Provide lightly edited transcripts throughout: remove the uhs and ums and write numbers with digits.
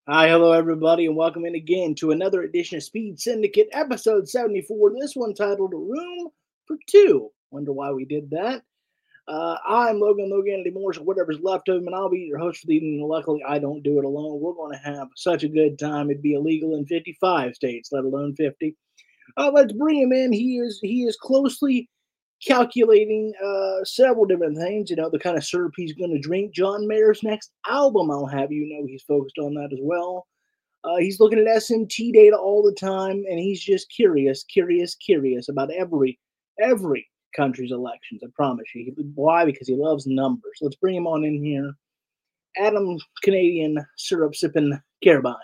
Hi, hello everybody, and welcome in again to another edition of Speed Syndicate, episode 74. This one titled Room for Two. Wonder why we did that. I'm Logan Andy Morris, or whatever's left of him, and I'll be your host for the evening. Luckily, I don't do it alone. We're going to have such a good time. It'd be illegal in 55 states, let alone 50. Let's bring him in. He is closely calculating several different things. You know, the kind of syrup he's going to drink. John Mayer's next album, I'll have you know, he's focused on that as well. He's looking at SMT data all the time, and he's just curious about every country's elections. I promise you. Why? Because he loves numbers. Let's bring him on in here. Adam Canadian syrup sipping Carabine.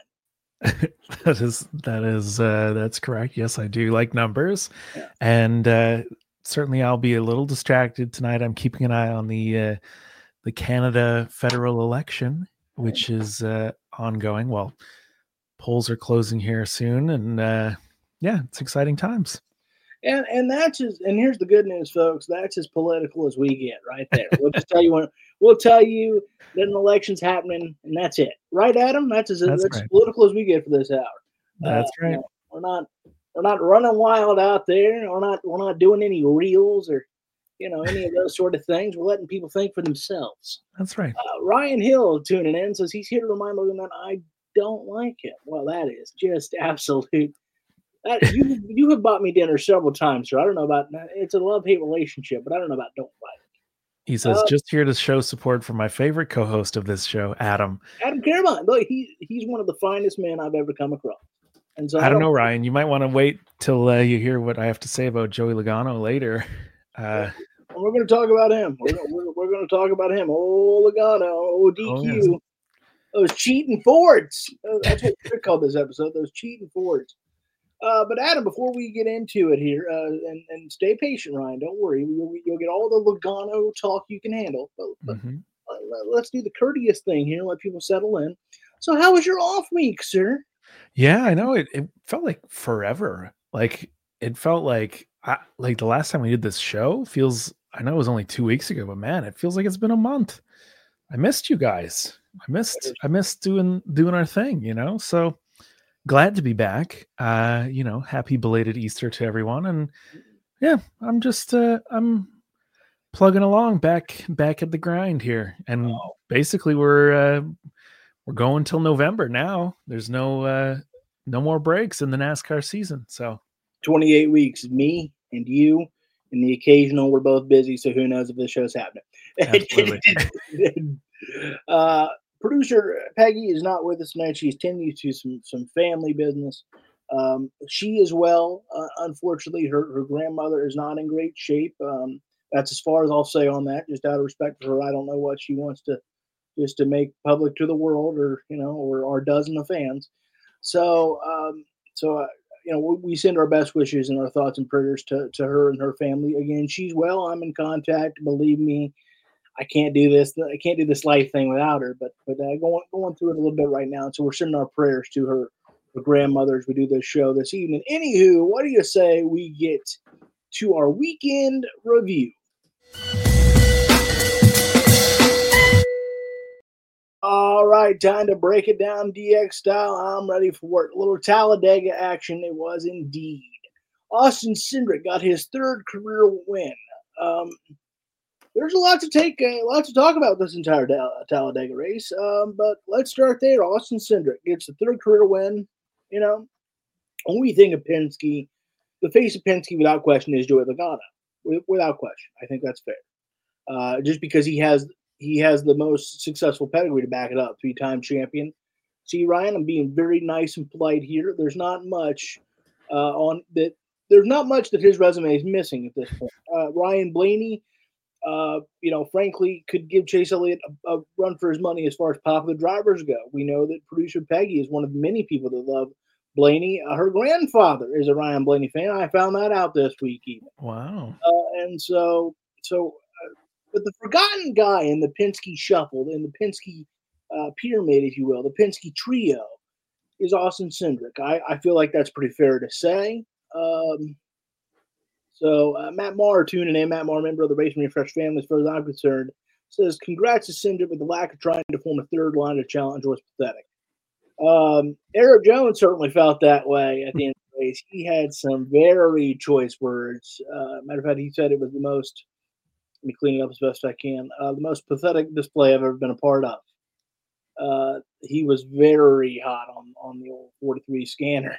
That's correct. Yes, I do like numbers, Yeah. and certainly I'll be a little distracted tonight. I'm keeping an eye on the Canada federal election, which is ongoing. Well, polls are closing here soon, and yeah, it's exciting times. And that's and here's the good news, folks. That's as political as we get right there. We'll tell you that an election's happening, and that's it. Right, Adam? That's That's as right. political as we get for this hour. That's right. No, we're not running wild out there. We're not doing any reels or any of those sort of things. We're letting people think for themselves. That's right. Ryan Hill tuning in says he's here to remind Logan that I don't like him. Well, that is just absolute. You have bought me dinner several times, sir. I don't know about it's a love hate relationship, but I don't know about don't like. He says, just here to show support for my favorite co-host of this show, Adam. Adam Caravine, look, he's one of the finest men I've ever come across. And so I don't know, Ryan. You might want to wait till you hear what I have to say about Joey Logano later. We're going to talk about him. We're going to talk about him. Oh, Logano, oh, DQ. Oh, yes. Those cheating Fords. That's what we called this episode, those cheating Fords. But Adam, before we get into it here, and stay patient, Ryan. Don't worry, you'll get all the Logano talk you can handle. But let's do the courteous thing here. Let people settle in. So, how was your off week, sir? Yeah, I know. It felt like forever. Like it felt like the last time we did this show feels. I know it was only 2 weeks ago, but man, it feels like it's been a month. I missed you guys. I missed doing our thing. So glad to be back. Happy belated Easter to everyone. And yeah, I'm just I'm plugging along back at the grind here. And basically we're going till November now. There's no more breaks in the NASCAR season. So 28 weeks, me and you, and the occasional we're both busy, so who knows if this show's happening. Absolutely. Producer Peggy is not with us tonight. She's tending to some family business. She as well, unfortunately, her grandmother is not in great shape. That's as far as I'll say on that, just out of respect for her. I don't know what she wants to just to make public to the world, or our dozen of fans. So, we send our best wishes and our thoughts and prayers to her and her family. Again, she's well. I'm in contact. Believe me, I can't do this. I can't do this life thing without her. But going through it a little bit right now. So we're sending our prayers to her grandmother as we do this show this evening. Anywho, what do you say we get to our weekend review? All right, time to break it down DX style. I'm ready for it. A little Talladega action. It was indeed. Austin Cindric got his third career win. There's a lot to talk about this entire Talladega race. But let's start there. Austin Cindric gets the third career win. When we think of Penske, the face of Penske without question is Joey Logano. Without question, I think that's fair. Just because he has the most successful pedigree to back it up, 3-time champion. See, Ryan, I'm being very nice and polite here. There's not much There's not much that his resume is missing at this point. Ryan Blaney, frankly, could give Chase Elliott a run for his money as far as popular drivers go. We know that producer Peggy is one of many people that love Blaney. Her grandfather is a Ryan Blaney fan. I found that out this week even. Wow. But the forgotten guy in the Penske shuffle, in the Penske pyramid, if you will, the Penske trio, is Austin Cindric. I feel like that's pretty fair to say. Matt Maher tuning in. Matt Maher, member of the Racing Refresh family, as far as I'm concerned, says, congrats to Cindric, but the lack of trying to form a third line of challenge was pathetic. Eric Jones certainly felt that way at the end of the race. He had some very choice words. Matter of fact, he said it was the most. Let me clean it up as best I can. The most pathetic display I've ever been a part of. He was very hot on the old 43 scanner.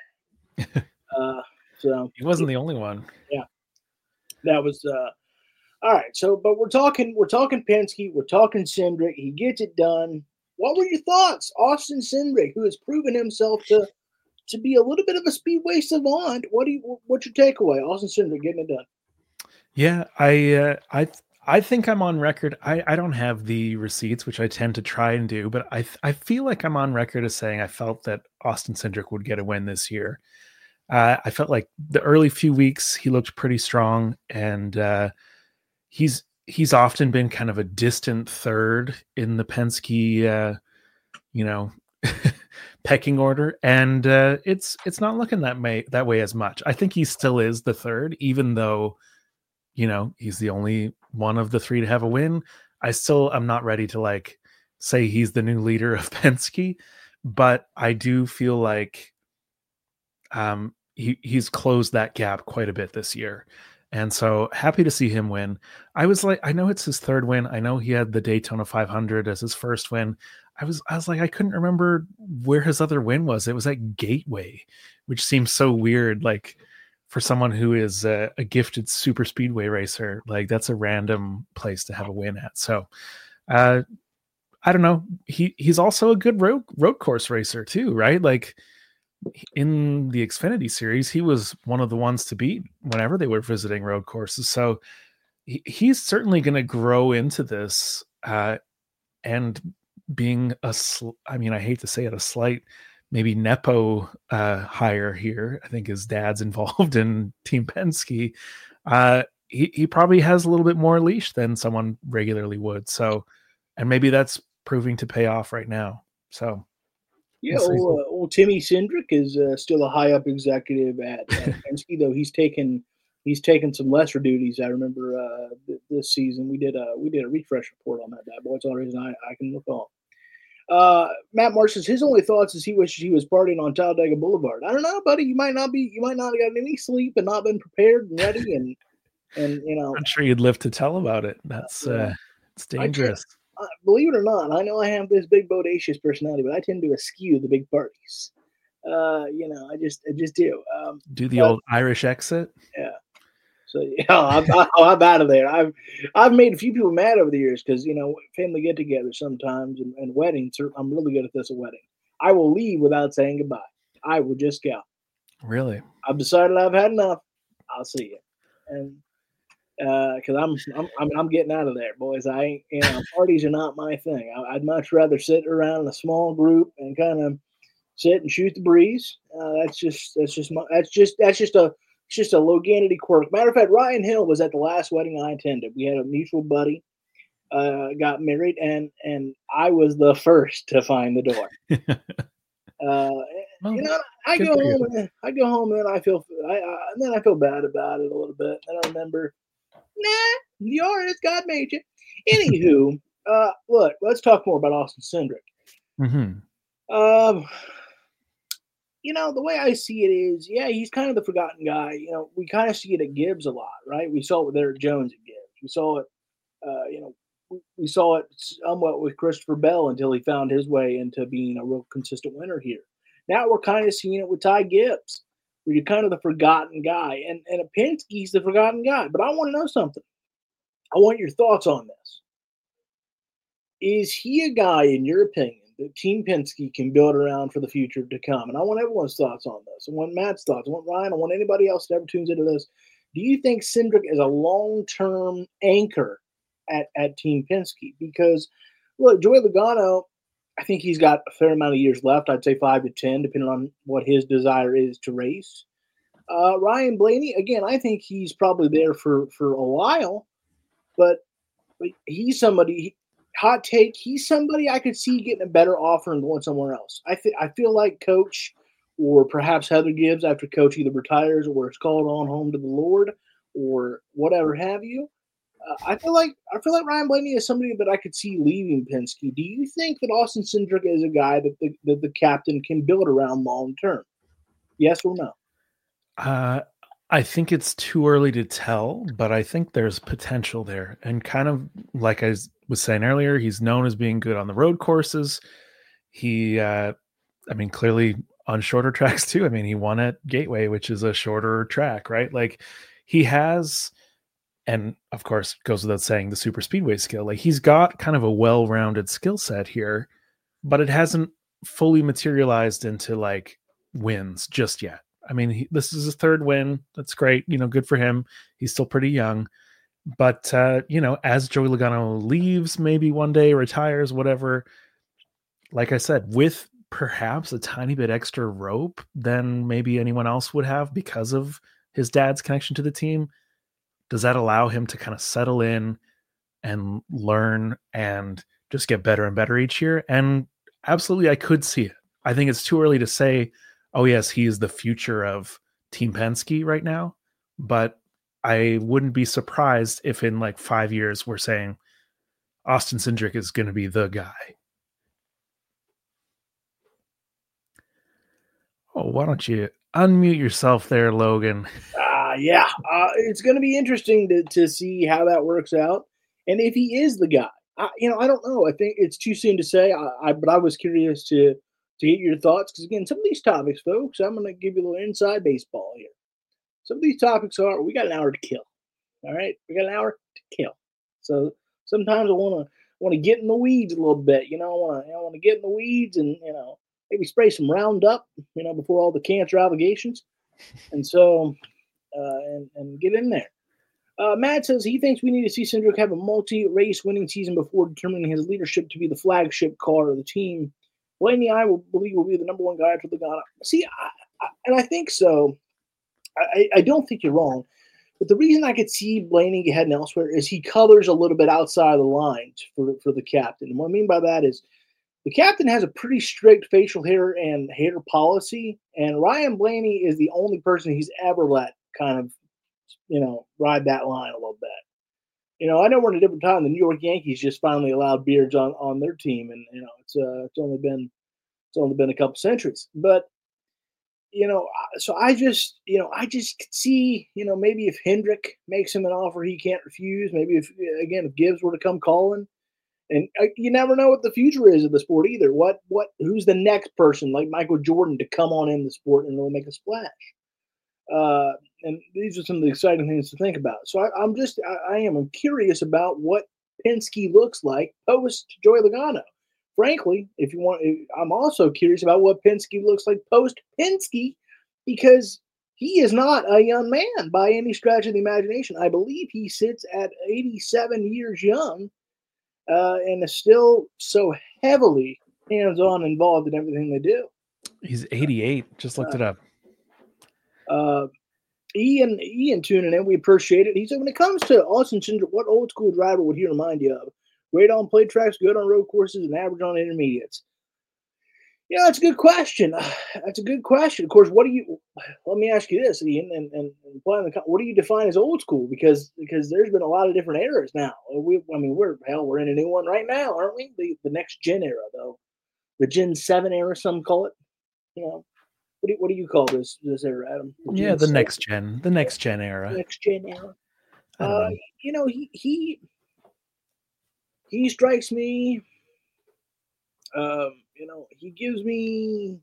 So He wasn't the only one. Yeah, that was all right. So, but we're talking Penske, we're talking Cindric. He gets it done. What were your thoughts, Austin Cindric, who has proven himself to be a little bit of a speedway savant? What's your takeaway, Austin Cindric getting it done? Yeah, I think I'm on record. I don't have the receipts, which I tend to try and do, but I feel like I'm on record as saying I felt that Austin Cindric would get a win this year. I felt like the early few weeks he looked pretty strong, and he's often been kind of a distant third in the Penske, pecking order, and it's not looking that way as much. I think he still is the third, even though he's the only one of the three to have a win. I'm not ready to say he's the new leader of Penske, but I do feel like he's closed that gap quite a bit this year. And so happy to see him win. I know it's his third win. I know he had the Daytona 500 as his first win. I was like, I couldn't remember where his other win was. It was at Gateway, which seems so weird. Like, for someone who is a gifted super speedway racer, like that's a random place to have a win at. So I don't know. He's also a good road course racer too, right? Like in the Xfinity series, he was one of the ones to beat whenever they were visiting road courses. So he's certainly going to grow into this and being I hate to say it, a slight maybe Nepo hire here. I think his dad's involved in Team Penske. He probably has a little bit more leash than someone regularly would. So, and maybe that's proving to pay off right now. So, yeah, old Timmy Cindric is still a high up executive at Penske, though he's taken some lesser duties. I remember this season we did a refresh report on that bad boy. It's the only reason I can recall. Matt Marsh says his only thoughts is he wishes he was partying on Talladega Boulevard. I don't know, buddy. You might not have gotten any sleep and not been prepared and ready, and I'm sure you'd live to tell about it. That's it's dangerous. Believe it or not, I know I have this big bodacious personality, but I tend to eschew the big parties. I just do. Do the old Irish exit. Yeah. So I'm out of there. I've made a few people mad over the years because family get-togethers sometimes and weddings. I'm really good at this at wedding. I will leave without saying goodbye. I will just go. Really? I've decided I've had enough. I'll see you. And because I'm getting out of there, boys. I ain't parties are not my thing. I'd much rather sit around in a small group and kind of sit and shoot the breeze. That's just a Loganity quirk. Matter of fact, Ryan Hill was at the last wedding I attended. We had a mutual buddy got married, and I was the first to find the door. I go home, and then I feel bad about it a little bit. And I remember, the artist God made you. Anywho, look, let's talk more about Austin Cindric. Mm-hmm. The way I see it is, he's kind of the forgotten guy. We kind of see it at Gibbs a lot, right? We saw it with Eric Jones at Gibbs. We saw it, we saw it somewhat with Christopher Bell until he found his way into being a real consistent winner here. Now we're kind of seeing it with Ty Gibbs, where you're kind of the forgotten guy. And at Penske, he's the forgotten guy. But I want to know something. I want your thoughts on this. Is he a guy, in your opinion, that Team Penske can build around for the future to come? And I want everyone's thoughts on this. I want Matt's thoughts. I want Ryan. I want anybody else that ever tunes into this. Do you think Cindric is a long-term anchor at Team Penske? Because, look, Joey Logano, I think he's got a fair amount of years left. I'd say 5 to 10, depending on what his desire is to race. Ryan Blaney, again, I think he's probably there for a while, but he's somebody. Hot take, he's somebody I could see getting a better offer and going somewhere else. I feel like Coach or perhaps Heather Gibbs, after Coach either retires or is called on home to the Lord or whatever have you, I feel like Ryan Blaney is somebody that I could see leaving Penske. Do you think that Austin Cindric is a guy that the captain can build around long term? Yes or no? Uh, I think it's too early to tell, but I think there's potential there. And kind of like I was saying earlier, he's known as being good on the road courses. He, clearly on shorter tracks too. I mean, he won at Gateway, which is a shorter track, right? Like he has, and of course, goes without saying, the super speedway skill. Like he's got kind of a well-rounded skill set here, but it hasn't fully materialized into like wins just yet. I mean, this is his third win. That's great. Good for him. He's still pretty young. But, as Joey Logano leaves, maybe one day retires, whatever, like I said, with perhaps a tiny bit extra rope than maybe anyone else would have because of his dad's connection to the team, does that allow him to kind of settle in and learn and just get better and better each year? And absolutely, I could see it. I think it's too early to say, oh, yes, he is the future of Team Penske right now. But I wouldn't be surprised if in like 5 years we're saying Austin Cindric is going to be the guy. Oh, why don't you unmute yourself there, Logan? Yeah. It's going to be interesting to see how that works out. And if he is the guy, I don't know. I think it's too soon to say. But I was curious to get your thoughts because again, some of these topics, folks, I'm going to give you a little inside baseball here. Some of these topics are we got an hour to kill. All right, we got an hour to kill. So sometimes I want to get in the weeds a little bit. I want to get in the weeds and maybe spray some Roundup. Before all the cancer allegations, and so and get in there. Matt says he thinks we need to see Cindric have a multi-race winning season before determining his leadership to be the flagship car of the team. Blaney, I believe, will be the number one guy after Logano. See, and I think so. I don't think you're wrong. But the reason I could see Blaney heading elsewhere is he colors a little bit outside of the lines for the captain. And what I mean by that is the captain has a pretty strict facial hair and hair policy, and Ryan Blaney is the only person he's ever let kind of, ride that line a little bit. I know we're in a different time. The New York Yankees just finally allowed beards on their team, and it's only been a couple centuries. But so I just could see, maybe if Hendrick makes him an offer he can't refuse, maybe if Gibbs were to come calling, and you never know what the future is of the sport either. Who's the next person like Michael Jordan to come on in the sport and really make a splash? And these are some of the exciting things to think about. So I am curious about what Penske looks like post Joey Logano. Frankly, if you want, I'm also curious about what Penske looks like post Penske because he is not a young man by any stretch of the imagination. I believe he sits at 87 years young and is still so heavily hands-on involved in everything they do. He's 88. Just looked it up. Ian tuning in, we appreciate it. He said, when it comes to Austin Cindric, what old school driver would he remind you of? Great on play tracks, good on road courses, and average on intermediates. That's a good question. That's a good question. Of course, let me ask you this, Ian, and what do you define as old school? Because there's been a lot of different eras now. We're in a new one right now, aren't we? The next gen era, though. The Gen 7 era, some call it. What do you call this era, Adam? The next gen era. Next gen era. He strikes me. He gives me.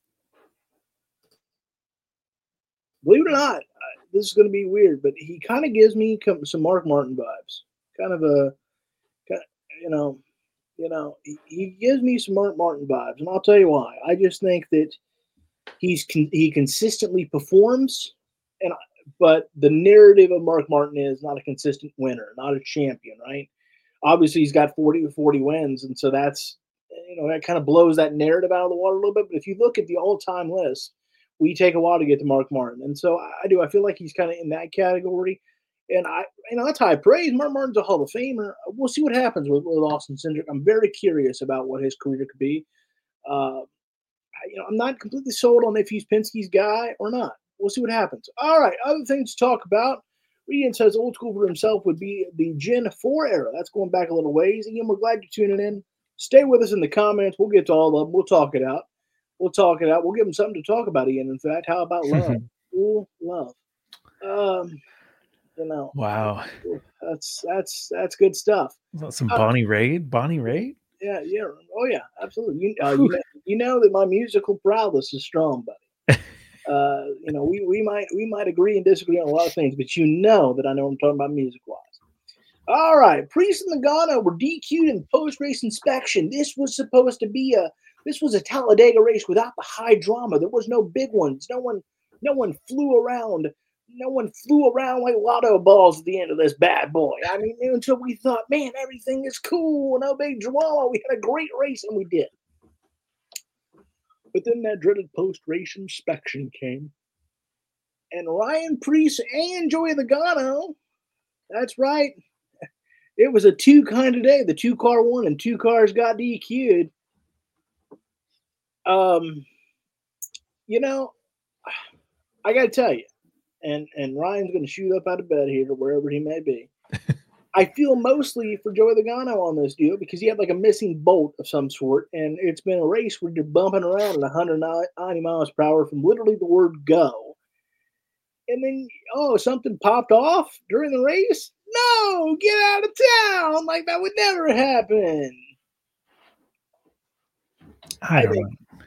Believe it or not, this is going to be weird, but he kind of gives me some Mark Martin vibes. He gives me some Mark Martin vibes, and I'll tell you why. I just think that he consistently performs, but the narrative of Mark Martin is not a consistent winner, not a champion, right? Obviously, he's got 40 wins, and so that's that kind of blows that narrative out of the water a little bit. But if you look at the all-time list, we take a while to get to Mark Martin, and so I feel like he's kind of in that category. And that's high praise. Mark Martin's a Hall of Famer. We'll see what happens with Austin Cindric. I'm very curious about what his career could be. I'm not completely sold on if he's Penske's guy or not. We'll see what happens. All right, other things to talk about. Ian says old school for himself would be the Gen 4 era. That's going back a little ways. Ian, we're glad you're tuning in. Stay with us in the comments. We'll get to all of them. We'll talk it out. We'll give them something to talk about, Ian. In fact, how about love? Ooh, love. Wow. That's good stuff. Some Bonnie Raitt? Yeah. Oh yeah, absolutely. You know that my musical prowess is strong, buddy. We might agree and disagree on a lot of things, but you know that I know what I'm talking about music wise. All right, Priest and Logano were DQ'd in post race inspection. This was a Talladega race without the high drama. There was no big ones. No one flew around. No one flew around like lotto balls at the end of this bad boy. I mean, until we thought, man, everything is cool, no big drama. We had a great race, and we did. But then that dreaded post-race inspection came. And Ryan Preece and Joey Logano, that's right, it was a two kind of day. The 2-car won and 2 cars got DQ'd. I got to tell you, and Ryan's going to shoot up out of bed here or wherever he may be. I feel mostly for Joey Logano on this deal because he had like a missing bolt of some sort, and it's been a race where you're bumping around at 190 miles per hour from literally the word go. And then, something popped off during the race? No, get out of town. Like that would never happen. I don't know.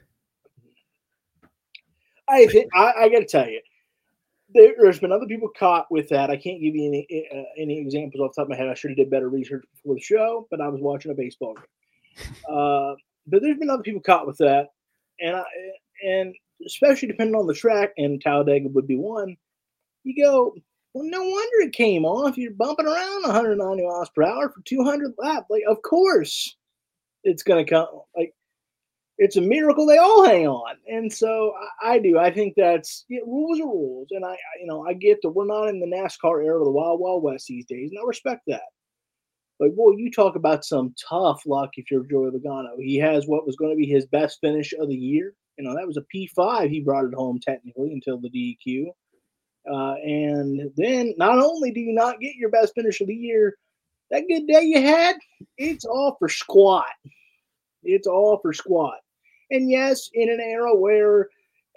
I got to tell you, there's been other people caught with that. I can't give you any examples off the top of my head. I should have did better research before the show, but I was watching a baseball game. But there's been other people caught with that, and especially depending on the track, and Talladega would be one. You go, well, no wonder it came off. You're bumping around 190 miles per hour for 200 laps. Like, of course, it's going to come. Like, it's a miracle they all hang on. And so I do. I think that's rules are rules. And I get that we're not in the NASCAR era of the Wild Wild West these days. And I respect that. But boy, you talk about some tough luck if you're Joey Logano. He has what was going to be his best finish of the year. That was a P5. He brought it home technically until the DQ. And then not only do you not get your best finish of the year, that good day you had, it's all for squat. It's all for squat. And yes, in an era where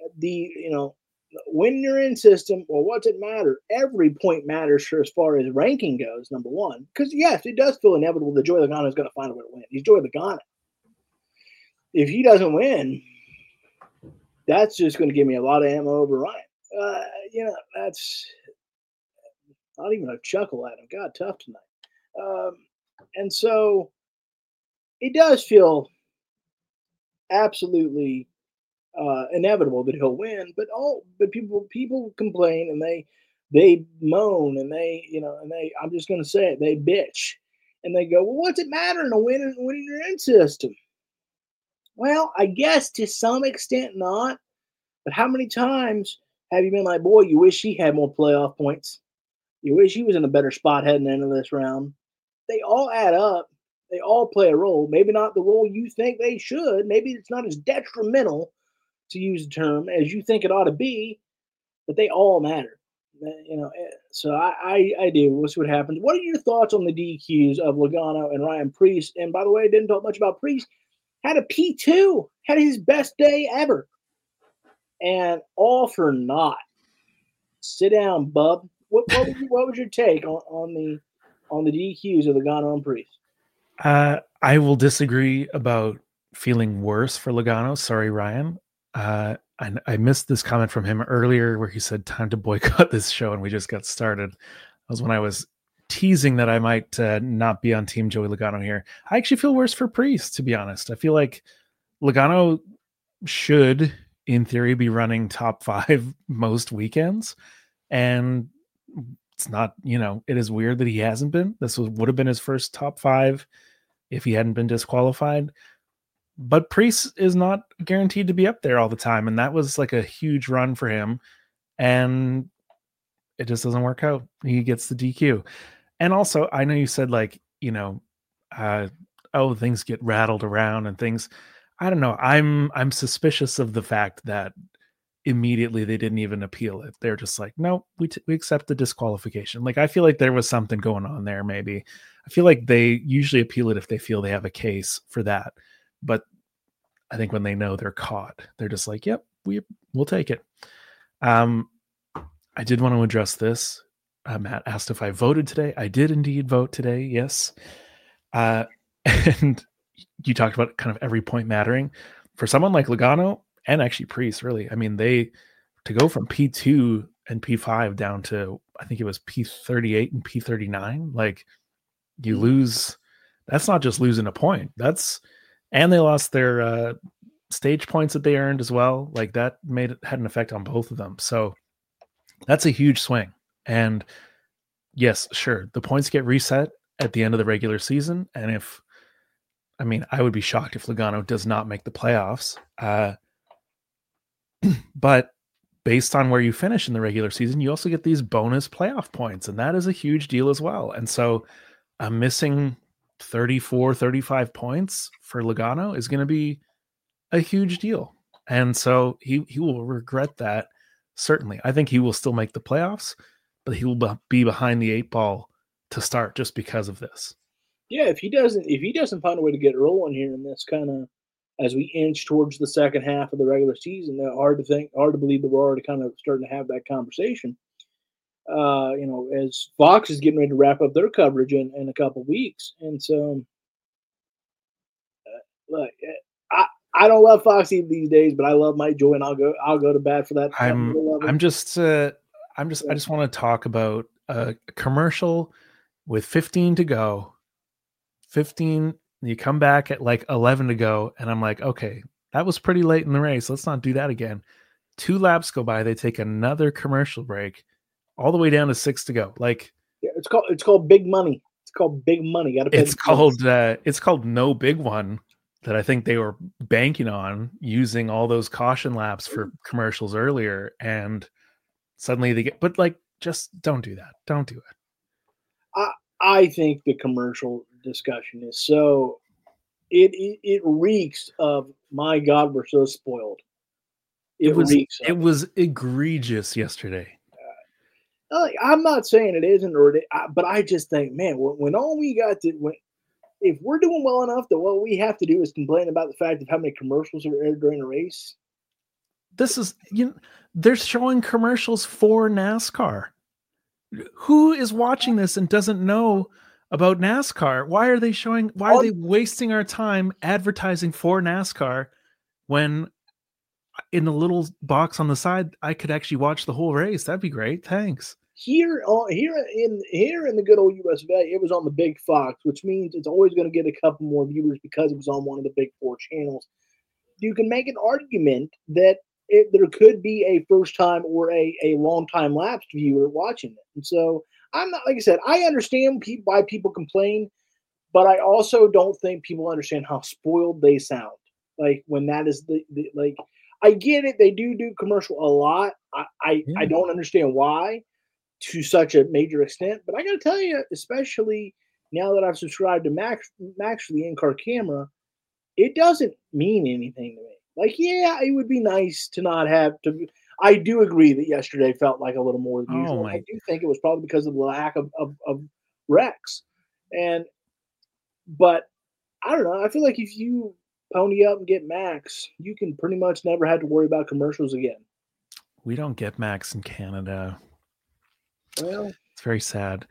when you're in system, well, what's it matter? Every point matters for as far as ranking goes, number one. Because, yes, it does feel inevitable that Joey Logano is going to find a way to win. He's Joey Logano. If he doesn't win, that's just going to give me a lot of ammo over Ryan. That's not even a chuckle at him. God, tough tonight. And so it does feel absolutely inevitable that he'll win, but people complain and they moan and I'm just going to say it, they bitch and they go, well, what's it matter in a winning your end system? Well, I guess to some extent not, but how many times have you been like, boy, you wish he had more playoff points? You wish he was in a better spot heading into this round. They all add up. They all play a role. Maybe not the role you think they should. Maybe it's not as detrimental, to use the term, as you think it ought to be, but they all matter. So I do. We'll see what happens. What are your thoughts on the DQs of Logano and Ryan Preece? And by the way, I didn't talk much about Preece. Had a P2. Had his best day ever. And all for naught. Sit down, bub. What was your take on the DQs of Logano and Preece? I will disagree about feeling worse for Logano. Sorry, Ryan. I missed this comment from him earlier where he said time to boycott this show, and we just got started. That was when I was teasing that I might not be on Team Joey Logano here. I actually feel worse for Preece, to be honest. I feel like Logano should, in theory, be running top 5 most weekends, and it's not, it is weird that he hasn't been. This would have been his first top 5 if he hadn't been disqualified. But Preece is not guaranteed to be up there all the time, and that was like a huge run for him, and it just doesn't work out. He gets the DQ. And also, I know you said things get rattled around and things. I don't know. I'm suspicious of the fact that immediately they didn't even appeal it. They're just like, no, we accept the disqualification. Like, I feel like there was something going on there. Maybe I feel like they usually appeal it if they feel they have a case for that. But I think when they know they're caught, they're just like, yep, we'll take it. I did want to address this. Matt asked if I voted today. I did indeed vote today. Yes. And you talked about kind of every point mattering for someone like Logano and actually Priest, really. I mean, to go from P2 and P5 down to, I think it was P38 and P39, like you lose, that's not just losing a point. And they lost their stage points that they earned as well. Like that had an effect on both of them. So that's a huge swing. And yes, sure, the points get reset at the end of the regular season. And I would be shocked if Logano does not make the playoffs. But based on where you finish in the regular season, you also get these bonus playoff points. And that is a huge deal as well. And so I'm missing 34, 35 points for Logano is going to be a huge deal. And so he will regret that. Certainly. I think he will still make the playoffs, but he will be behind the 8 ball to start just because of this. Yeah, if he doesn't find a way to get rolling here in this kind of as we inch towards the second half of the regular season, hard to believe that we're already kind of starting to have that conversation. As Fox is getting ready to wrap up their coverage in a couple of weeks, and so look, I don't love Fox these days, but I love Mike Joy, and I'll go to bat for that. I just want to talk about a commercial with 15 to go. 15, you come back at like 11 to go, and I'm like, okay, that was pretty late in the race. Let's not do that again. 2 laps go by, they take another commercial break, all the way down to 6 to go. Like, yeah, it's called Big Money. It's called Big Money. It's called No Big One, that I think they were banking on using all those caution laps for commercials earlier, and suddenly they get. But like, just don't do that. Don't do it. I think the commercial discussion is so it reeks of, my God, we're so spoiled. It was egregious yesterday. I'm not saying it isn't, but I just think, man, when all we got to, if we're doing well enough that what we have to do is complain about the fact of how many commercials are aired during a race. This is, they're showing commercials for NASCAR. Who is watching this and doesn't know about NASCAR? Why are they wasting our time advertising for NASCAR when in the little box on the side, I could actually watch the whole race? That'd be great. Thanks. Here in the good old US of A, it was on the Big Fox, which means it's always going to get a couple more viewers because it was on one of the big 4 channels. You can make an argument that there could be a first time or a long time lapsed viewer watching it. And so I'm not, like I said, I understand why people complain, but I also don't think people understand how spoiled they sound. Like when that is like, I get it. They do commercial a lot. I don't understand why to such a major extent, but I got to tell you, especially now that I've subscribed to Max for the in-car camera, it doesn't mean anything to me. Like, yeah, it would be nice to not have to. I do agree that yesterday felt like a little more than usual. I do think it was probably because of the lack of wrecks. But I don't know. I feel like if you pony up and get Max, you can pretty much never have to worry about commercials again. We don't get Max in Canada. Well, it's very sad.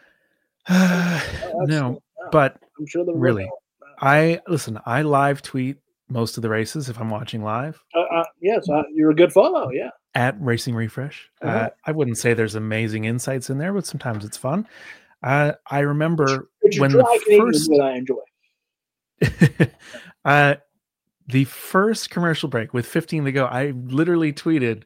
No, but I'm sure really, I live tweet most of the races if I'm watching live. Yes, you're a good follow. Yeah. At Racing Refresh. I wouldn't say there's amazing insights in there, but sometimes it's fun. I remember when I enjoy. The first commercial break with 15 to go, I literally tweeted,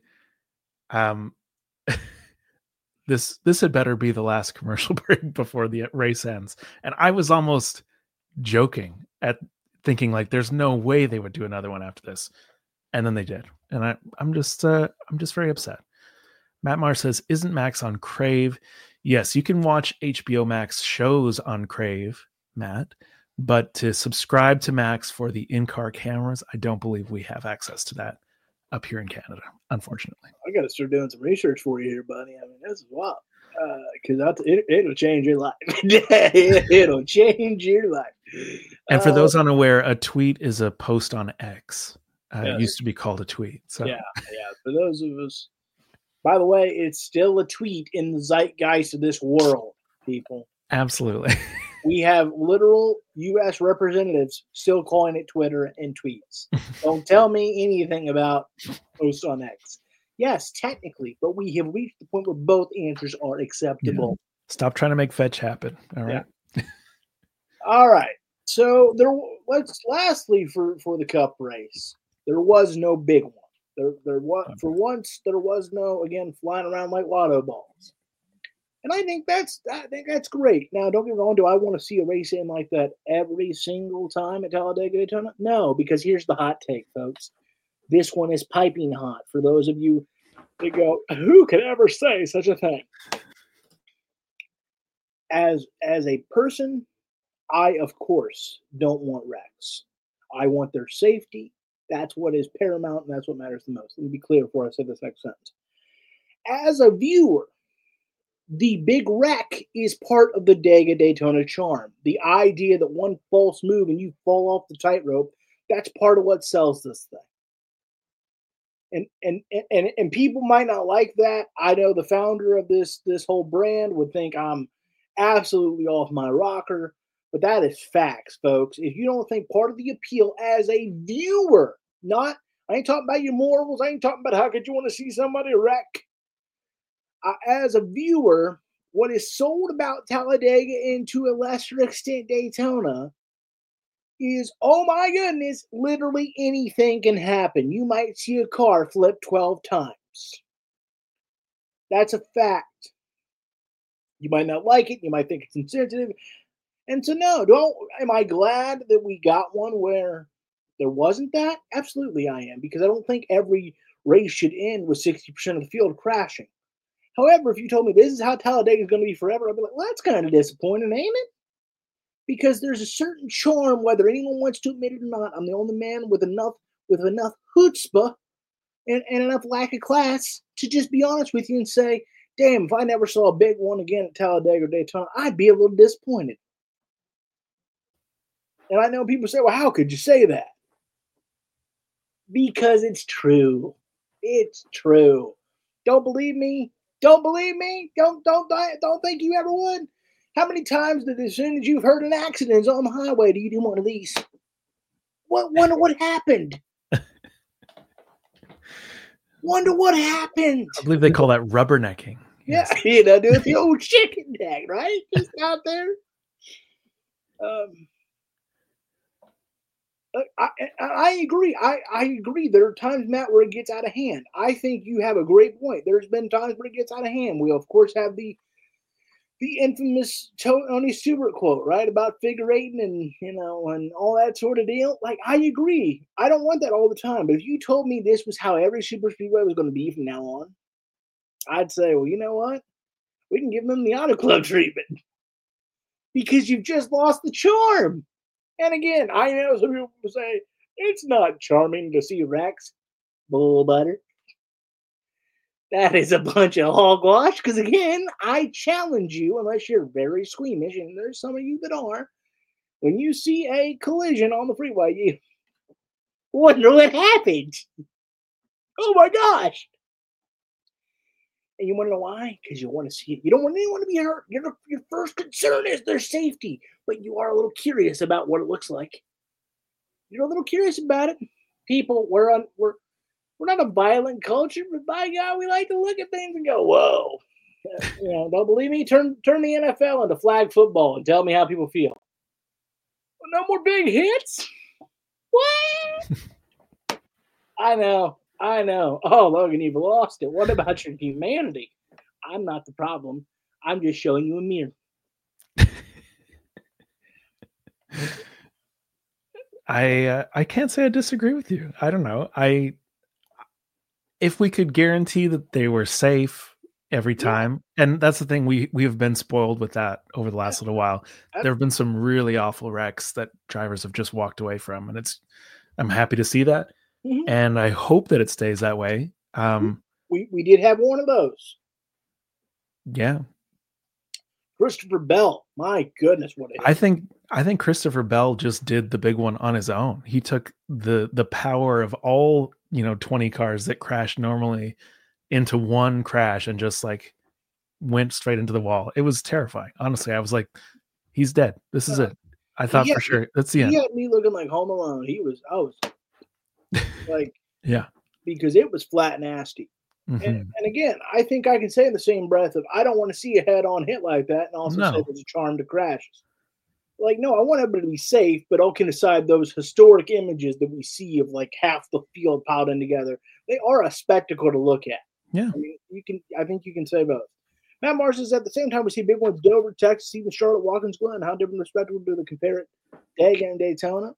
this had better be the last commercial break before the race ends. And I was almost joking at thinking like, there's no way they would do another one after this. And then they did. And I'm just very upset. Matt Marr says, isn't Max on Crave? Yes, you can watch HBO Max shows on Crave, Matt, but to subscribe to Max for the in-car cameras, I don't believe we have access to that. up here in Canada, unfortunately. I got to start doing some research for you here, buddy. I mean, this is wild. Because it'll change your life. It'll change your life. And for those unaware, a tweet is a post on X. Yes. It used to be called a tweet. So yeah. For those of us, by the way, it's still a tweet in the zeitgeist of this world, people. Absolutely. We have literal U.S. representatives still calling it Twitter and tweets. Don't tell me anything about posts on X. Yes, technically, but we have reached the point where both answers are acceptable. Yeah. Stop trying to make fetch happen. All right. Yeah. All right. So lastly for the Cup race, there was no big one. There was for once there was no again flying around like lotto balls, and I think that's great. Now, don't get me wrong. Do I want to see a race in like that every single time at Talladega Daytona? No, because here's the hot take, folks. This one is piping hot for those of you that go, who could ever say such a thing? As a person, I, of course, don't want wrecks. I want their safety. That's what is paramount, and that's what matters the most. Let me be clear before I say this next sentence. As a viewer, the big wreck is part of the Daytona charm. The idea that one false move and you fall off the tightrope, that's part of what sells this thing. And people might not like that. I know the founder of this whole brand would think I'm absolutely off my rocker, but that is facts, folks. If you don't think part of the appeal as a viewer, I ain't talking about your morals. I ain't talking about how could you want to see somebody wreck. As a viewer, what is sold about Talladega and to a lesser extent Daytona is, oh my goodness, literally anything can happen. You might see a car flip 12 times. That's a fact. You might not like it. You might think it's insensitive. And so, am I glad that we got one where there wasn't that? Absolutely I am, because I don't think every race should end with 60% of the field crashing. However, if you told me this is how Talladega is going to be forever, I'd be like, well, that's kind of disappointing, ain't it? Because there's a certain charm, whether anyone wants to admit it or not. I'm the only man with enough chutzpah and enough lack of class to just be honest with you and say, damn, if I never saw a big one again at Talladega or Daytona, I'd be a little disappointed. And I know people say, well, how could you say that? Because it's true. It's true. Don't believe me? Don't believe me? Don't think you ever would? How many times did, as soon as you've heard an accident on the highway, do you do one of these? Wonder what happened? Wonder what happened? I believe they call that rubbernecking. Yeah, yes. Do the old chicken neck, right? Just out there. I agree. I agree. There are times, Matt, where it gets out of hand. I think you have a great point. There's been times where it gets out of hand. We, of course, have the infamous Tony Stewart quote, right, about figure eighting and all that sort of deal. Like, I agree. I don't want that all the time. But if you told me this was how every super speedway was going to be from now on, I'd say, well, you know what? We can give them the Auto Club treatment because you've just lost the charm. And again, I know some people say it's not charming to see wrecks. Bull butter. That is a bunch of hogwash. Because again, I challenge you, unless you're very squeamish, and there's some of you that are, when you see a collision on the freeway, you wonder what happened. Oh my gosh. And you want to know why? Because you want to see it. You don't want anyone to be hurt. Your first concern is their safety, but you are a little curious about what it looks like. You're a little curious about it. People, we're not a violent culture, but by God, we like to look at things and go, "Whoa!" Don't believe me? Turn the NFL into flag football and tell me how people feel. Well, no more big hits. What? I know. Oh, Logan, you've lost it. What about your humanity? I'm not the problem. I'm just showing you a mirror. I can't say I disagree with you. I don't know. If we could guarantee that they were safe every time, and that's the thing, we have been spoiled with that over the last little while. There have been some really awful wrecks that drivers have just walked away from, and I'm happy to see that. Mhm. and I hope that it stays that way. We did have one of those. Yeah, Christopher Bell. My goodness, what a I hit. think Christopher Bell just did the big one on his own. He took the power of all 20 cars that crash normally into one crash and just like went straight into the wall. It was terrifying. Honestly, I was like, he's dead. This is it. I thought for sure that's the He end. had me looking like Home Alone. I was like, Yeah. because it was flat nasty. Mm-hmm. And again, I think I can say in the same breath of I don't want to see a head-on hit like that, and also say No. there's a charm to crashes. Like, no, I want everybody to be safe, but all can aside, those historic images that we see of like half the field piled in together, they are a spectacle to look at. Yeah. I mean, I think you can say both. Matt Mars says at the same time we see big ones Dover, Texas, even Charlotte, Watkins Glen. How different respectable do they compare it? Dega and Daytona.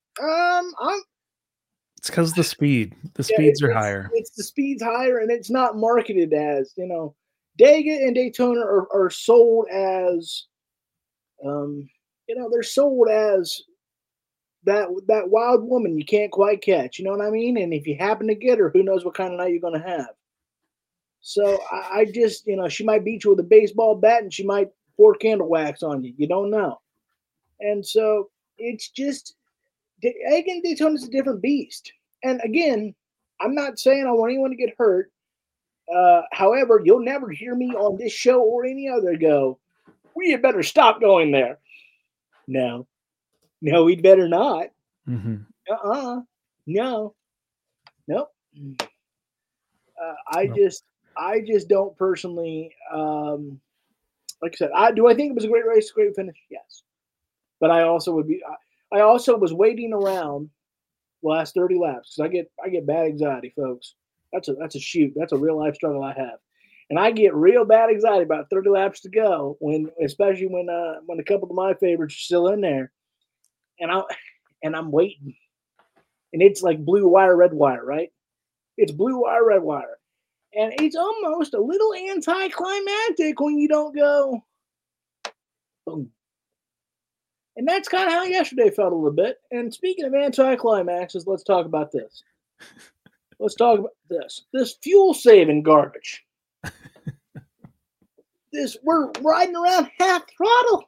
It's because the speed. The Yeah, speeds are higher. It's the speed's higher, and it's not marketed as Dega and Daytona are sold as, they're sold as that wild woman you can't quite catch. You know what I mean? And if you happen to get her, who knows what kind of night you're going to have. So I just, she might beat you with a baseball bat, and she might pour candle wax on you. You don't know. And so it's just, again, Daytona's a different beast. And again, I'm not saying I want anyone to get hurt. However, you'll never hear me on this show or any other go, we had better stop going there. No, we'd better not. Mm-hmm. No, nope. Nope. I just don't personally, like I said, do I think it was a great race, great finish? Yes. But I also was waiting around the last 30 laps because I get bad anxiety, folks. That's a shoot. That's a real life struggle I have. And I get real bad anxiety about 30 laps to go especially when a couple of my favorites are still in there. And I'm waiting. And it's like blue wire, red wire, right? It's blue wire, red wire. And it's almost a little anticlimactic when you don't go boom. And that's kind of how yesterday felt a little bit. And speaking of anticlimaxes, let's talk about this. Let's talk about this. This fuel saving garbage. We're riding around half throttle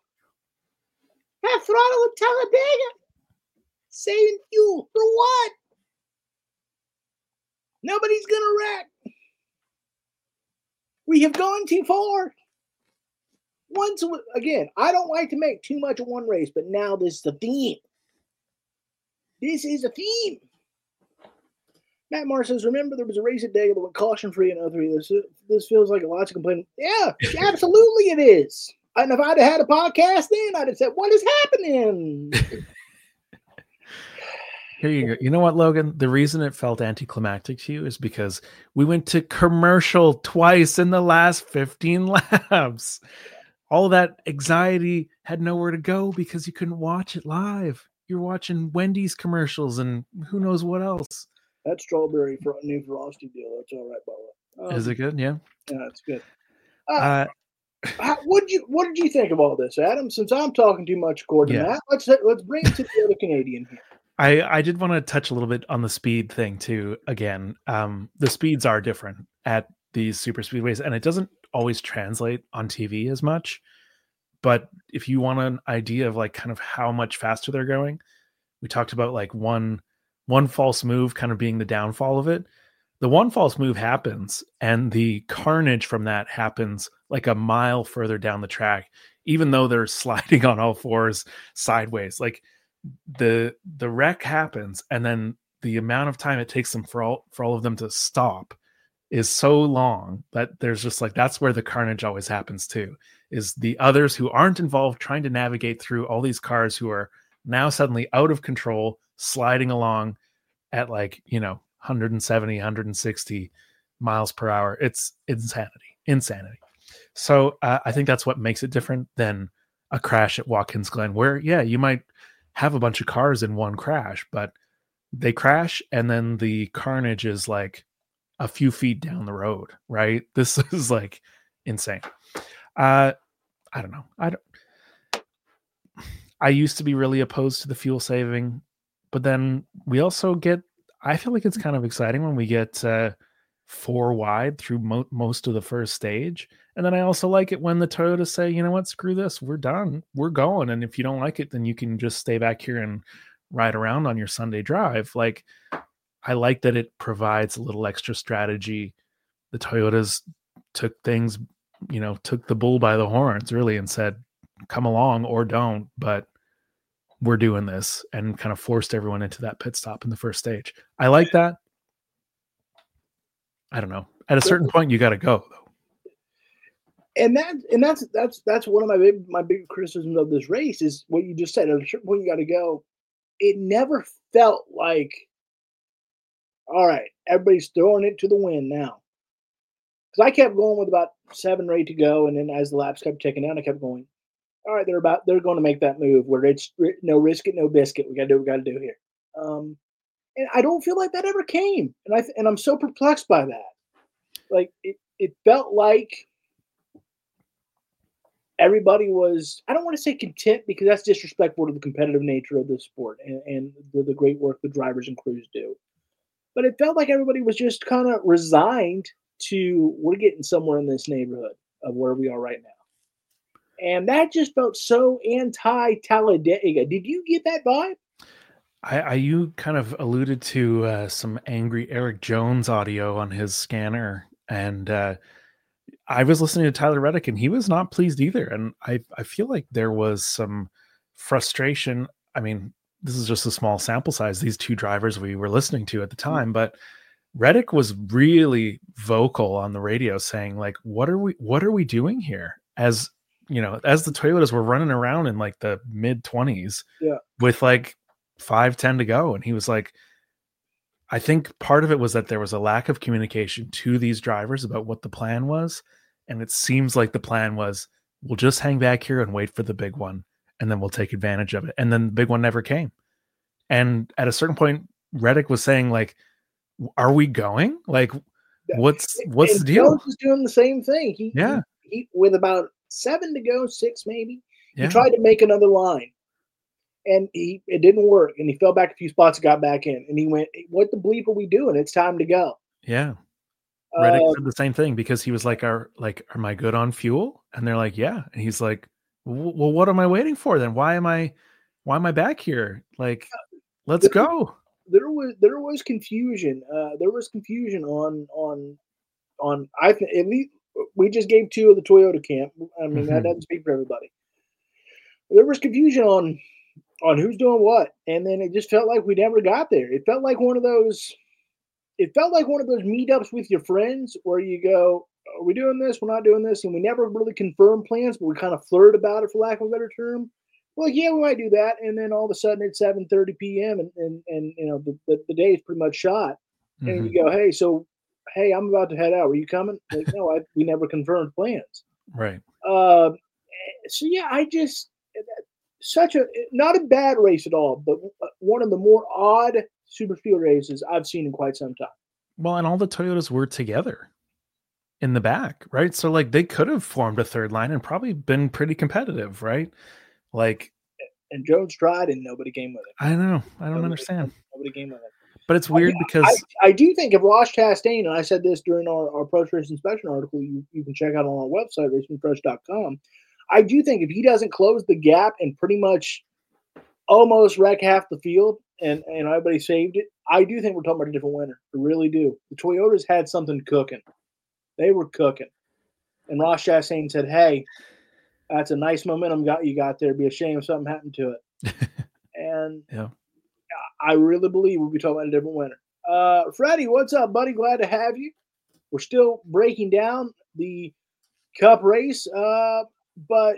at Talladega. Saving fuel for what? Nobody's gonna wreck. We have gone too far. Again, I don't like to make too much of one race, but now this is the theme. This is a theme. Matt Mars says, remember there was a race at Dega that went caution free in 03. This feels like a lot to complain. Yeah, absolutely it is. And if I'd had a podcast then, I'd have said, what is happening? Here you go. You know what, Logan? The reason it felt anticlimactic to you is because we went to commercial twice in the last 15 laps. All that anxiety had nowhere to go because you couldn't watch it live. You're watching Wendy's commercials and who knows what else. That strawberry new Frosty deal, that's all right, Bubba. Is it good? Yeah. Yeah, it's good. What did you think of all this, Adam? Since I'm talking too much according to that, let's bring it to the other Canadian here. I did want to touch a little bit on the speed thing too. Again, the speeds are different at these super speedways, and it doesn't always translate on TV as much. But if you want an idea of like kind of how much faster they're going, we talked about like one false move kind of being the downfall of it. The one false move happens, and the carnage from that happens like a mile further down the track, even though they're sliding on all fours sideways. Like the wreck happens, and then the amount of time it takes them for all of them to stop is so long that there's just like, that's where the carnage always happens too, is the others who aren't involved trying to navigate through all these cars who are now suddenly out of control, sliding along at like, 170, 160 miles per hour. It's insanity. So I think that's what makes it different than a crash at Watkins Glen, where, yeah, you might have a bunch of cars in one crash, but they crash and then the carnage is like a few feet down the road, right? This is like insane. I don't know. I used to be really opposed to the fuel saving, but then we also get, I feel like it's kind of exciting when we get 4 wide through most of the first stage. And then I also like it when the Toyotas say, you know what, screw this, we're done, we're going. And if you don't like it, then you can just stay back here and ride around on your Sunday drive. Like, I like that it provides a little extra strategy. The Toyotas took things, took the bull by the horns really and said, come along or don't, but we're doing this, and kind of forced everyone into that pit stop in the first stage. I like that. I don't know. At a certain point, you got to go though. And that's one of my big criticisms of this race is what you just said. At a certain point, you got to go. It never felt like, all right, everybody's throwing it to the wind now. Because I kept going with about 7 or 8 to go, and then as the laps kept ticking down, I kept going. All right, they're going to make that move where it's no risk it, no biscuit. We got to do what we got to do here. And I don't feel like that ever came, and I'm so perplexed by that. Like it felt like everybody was, I don't want to say content because that's disrespectful to the competitive nature of the sport and the great work the drivers and crews do. But it felt like everybody was just kind of resigned to, we're getting somewhere in this neighborhood of where we are right now. And that just felt so anti-Talladega. Did you get that vibe? You kind of alluded to some angry Eric Jones audio on his scanner, and I was listening to Tyler Reddick, and he was not pleased either. And I feel like there was some frustration. I mean, this is just a small sample size, these 2 drivers we were listening to at the time, but Reddick was really vocal on the radio saying, like, what are we doing here? As the Toyotas were running around in like the mid-20s with like 5:10 to go. And he was like, I think part of it was that there was a lack of communication to these drivers about what the plan was. And it seems like the plan was, we'll just hang back here and wait for the big one, and then we'll take advantage of it. And then the big one never came. And at a certain point, Reddick was saying, like, are we going? Like, what's the deal? Jones was doing the same thing. He with about 7 to go, 6 maybe, he tried to make another line. And it didn't work. And he fell back a few spots and got back in. And he went, what the bleep are we doing? It's time to go. Yeah. Reddick said the same thing because he was like, am I good on fuel? And they're like, yeah. And he's like, well, what am I waiting for then? Why am I back here? Like, let's go. There was confusion. There was confusion on I think at least we just gave 2 of the Toyota camp. I mean, that doesn't speak for everybody. There was confusion on who's doing what, and then it just felt like we never got there. It felt like one of those meetups with your friends where you go, are we doing this? We're not doing this. And we never really confirmed plans, but we kind of flirt about it, for lack of a better term. Well, yeah, we might do that. And then all of a sudden it's 7:30 p.m. and the day is pretty much shot. And you go, hey, I'm about to head out. Are you coming? Like, no, we never confirmed plans. Right. So yeah, not a bad race at all, but one of the more odd super speed races I've seen in quite some time. Well, and all the Toyotas were together in the back, right? So like they could have formed a third line and probably been pretty competitive, right? Like, and Jones tried and nobody came with it. I know. I don't understand. Nobody came with it. But it's weird because I do think if Ross Chastain, and I said this during our Pro Race Inspection article, you can check out on our website, racingfresh.com. I do think if he doesn't close the gap and pretty much almost wreck half the field and everybody saved it, I do think we're talking about a different winner. I really do. The Toyotas had something cooking. They were cooking. And Ross Chastain said, hey, that's a nice momentum you got there. It'd be a shame if something happened to it. And I really believe we'll be talking about a different winner. Freddie, what's up, buddy? Glad to have you. We're still breaking down the Cup race, but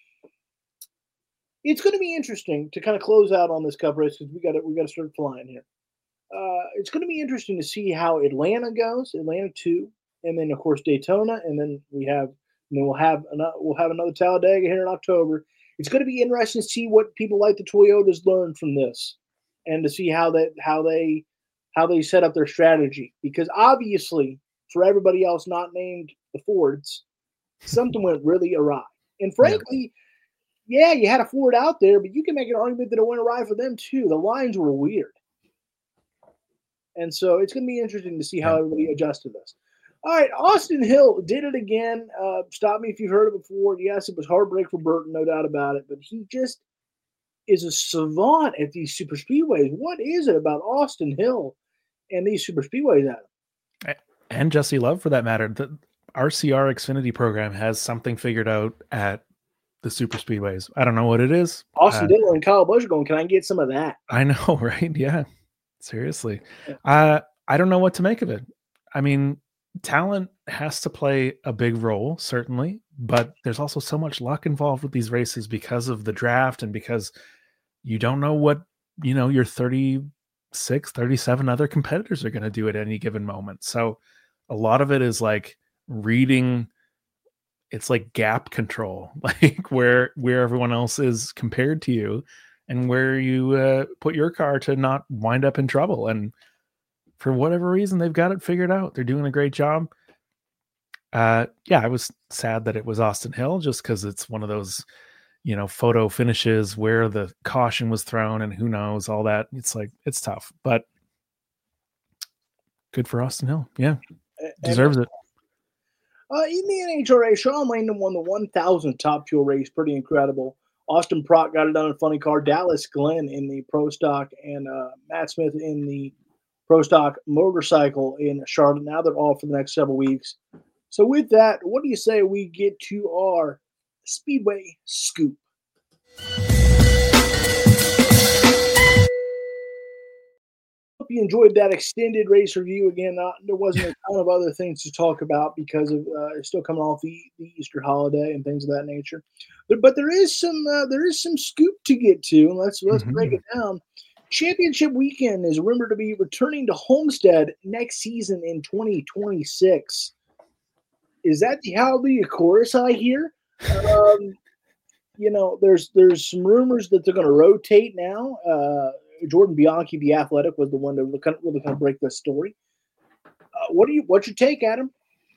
it's going to be interesting to kind of close out on this Cup race because we got to start flying here. It's going to be interesting to see how Atlanta goes, Atlanta 2, and then of course Daytona, and then we'll have another Talladega here in October. It's going to be interesting to see what people like the Toyotas learn from this, and to see how they set up their strategy. Because obviously, for everybody else not named the Fords, something went really awry. And frankly, yeah, you had a Ford out there, but you can make an argument that it went awry for them too. The lines were weird. And so it's going to be interesting to see how everybody adjusts to this. All right, Austin Hill did it again. Stop me if you've heard it before. Yes, it was heartbreak for Burton, no doubt about it. But he just is a savant at these super speedways. What is it about Austin Hill and these super speedways, Adam? And Jesse Love, for that matter. The RCR Xfinity program has something figured out at the super speedways. I don't know what it is. Austin Dillon and Kyle Busch are going, can I get some of that? I know, right? Yeah. Seriously. I don't know what to make of it. I mean, talent has to play a big role, certainly, but there's also so much luck involved with these races because of the draft and because you don't know what, your 36, 37 other competitors are going to do at any given moment. So a lot of it is like reading. It's like gap control, like where everyone else is compared to you and where you put your car to not wind up in trouble. And for whatever reason, they've got it figured out. They're doing a great job. I was sad that it was Austin Hill just because it's one of those, photo finishes where the caution was thrown and who knows all that. It's like, it's tough, but good for Austin Hill. Yeah. Deserves it. In the NHRA, Sean Langdon won the 1,000th Top Fuel race. Pretty incredible. Austin Prock got it done in a funny car. Dallas Glenn in the Pro Stock and Matt Smith in the Pro Stock motorcycle in Charlotte. Now they're off for the next several weeks. So with that, what do you say we get to our Speedway Scoop? Hope you enjoyed that extended race review. Again, there wasn't a ton of other things to talk about because of still coming off the Easter holiday and things of that nature. But there is some scoop to get to. Let's break it down. Championship weekend is rumored to be returning to Homestead next season in 2026. Is that the Hallelujah chorus I hear? There's some rumors that they're going to rotate now. Jordan Bianchi, the Athletic, was the one that really kind of break this story. What's your take, Adam?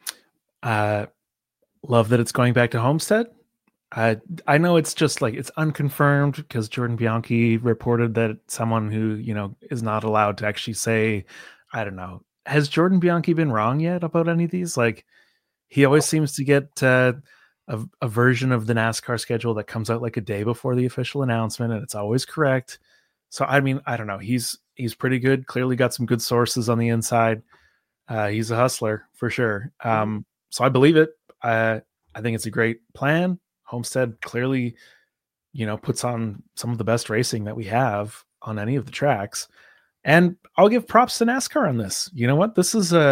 Love that it's going back to Homestead. I know it's just like it's unconfirmed because Jordan Bianchi reported that someone who is not allowed to actually say, I don't know. Has Jordan Bianchi been wrong yet about any of these? Like he always seems to get a version of the NASCAR schedule that comes out like a day before the official announcement, and it's always correct. So, I mean, I don't know. He's pretty good. Clearly got some good sources on the inside. He's a hustler for sure. So I believe it. I think it's a great plan. Homestead clearly, puts on some of the best racing that we have on any of the tracks. And I'll give props to NASCAR on this. You know what? This is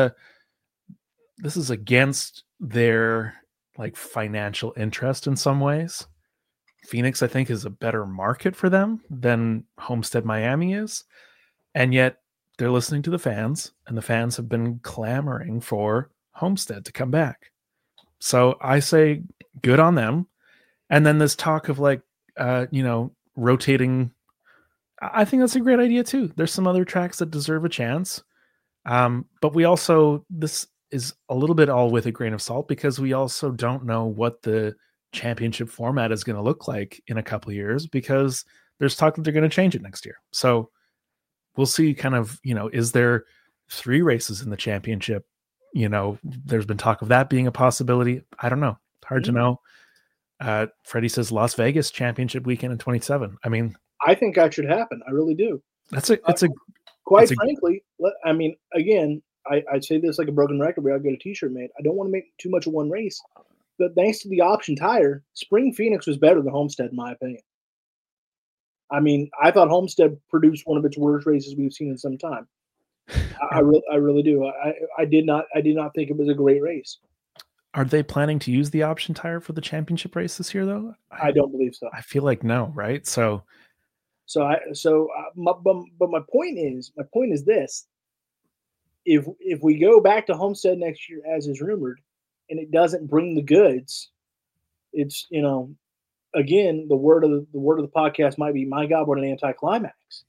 against their like financial interest in some ways. Phoenix, I think, is a better market for them than Homestead Miami is. And yet they're listening to the fans, and the fans have been clamoring for Homestead to come back. So I say good on them. And then this talk of like, rotating, I think that's a great idea too. There's some other tracks that deserve a chance. But we also, this is a little bit all with a grain of salt because we also don't know what the championship format is going to look like in a couple of years because there's talk that they're going to change it next year. So we'll see kind of, is there 3 races in the championship? There's been talk of that being a possibility. I don't know. Hard to know. Freddie says Las Vegas championship weekend in 27. I mean, I think that should happen. I really do. Frankly, I mean, again, I'd say this like a broken record where I'll get a t-shirt made. I don't want to make too much of one race. But thanks to the option tire, Spring Phoenix was better than Homestead, in my opinion. I mean, I thought Homestead produced one of its worst races we've seen in some time. I really do. I did not think it was a great race. Are they planning to use the option tire for the championship race this year, though? I don't believe so. I feel like no, right? My point is this: if we go back to Homestead next year as is rumored, and it doesn't bring the goods, it's again the word of the podcast might be, my God, what an anticlimax.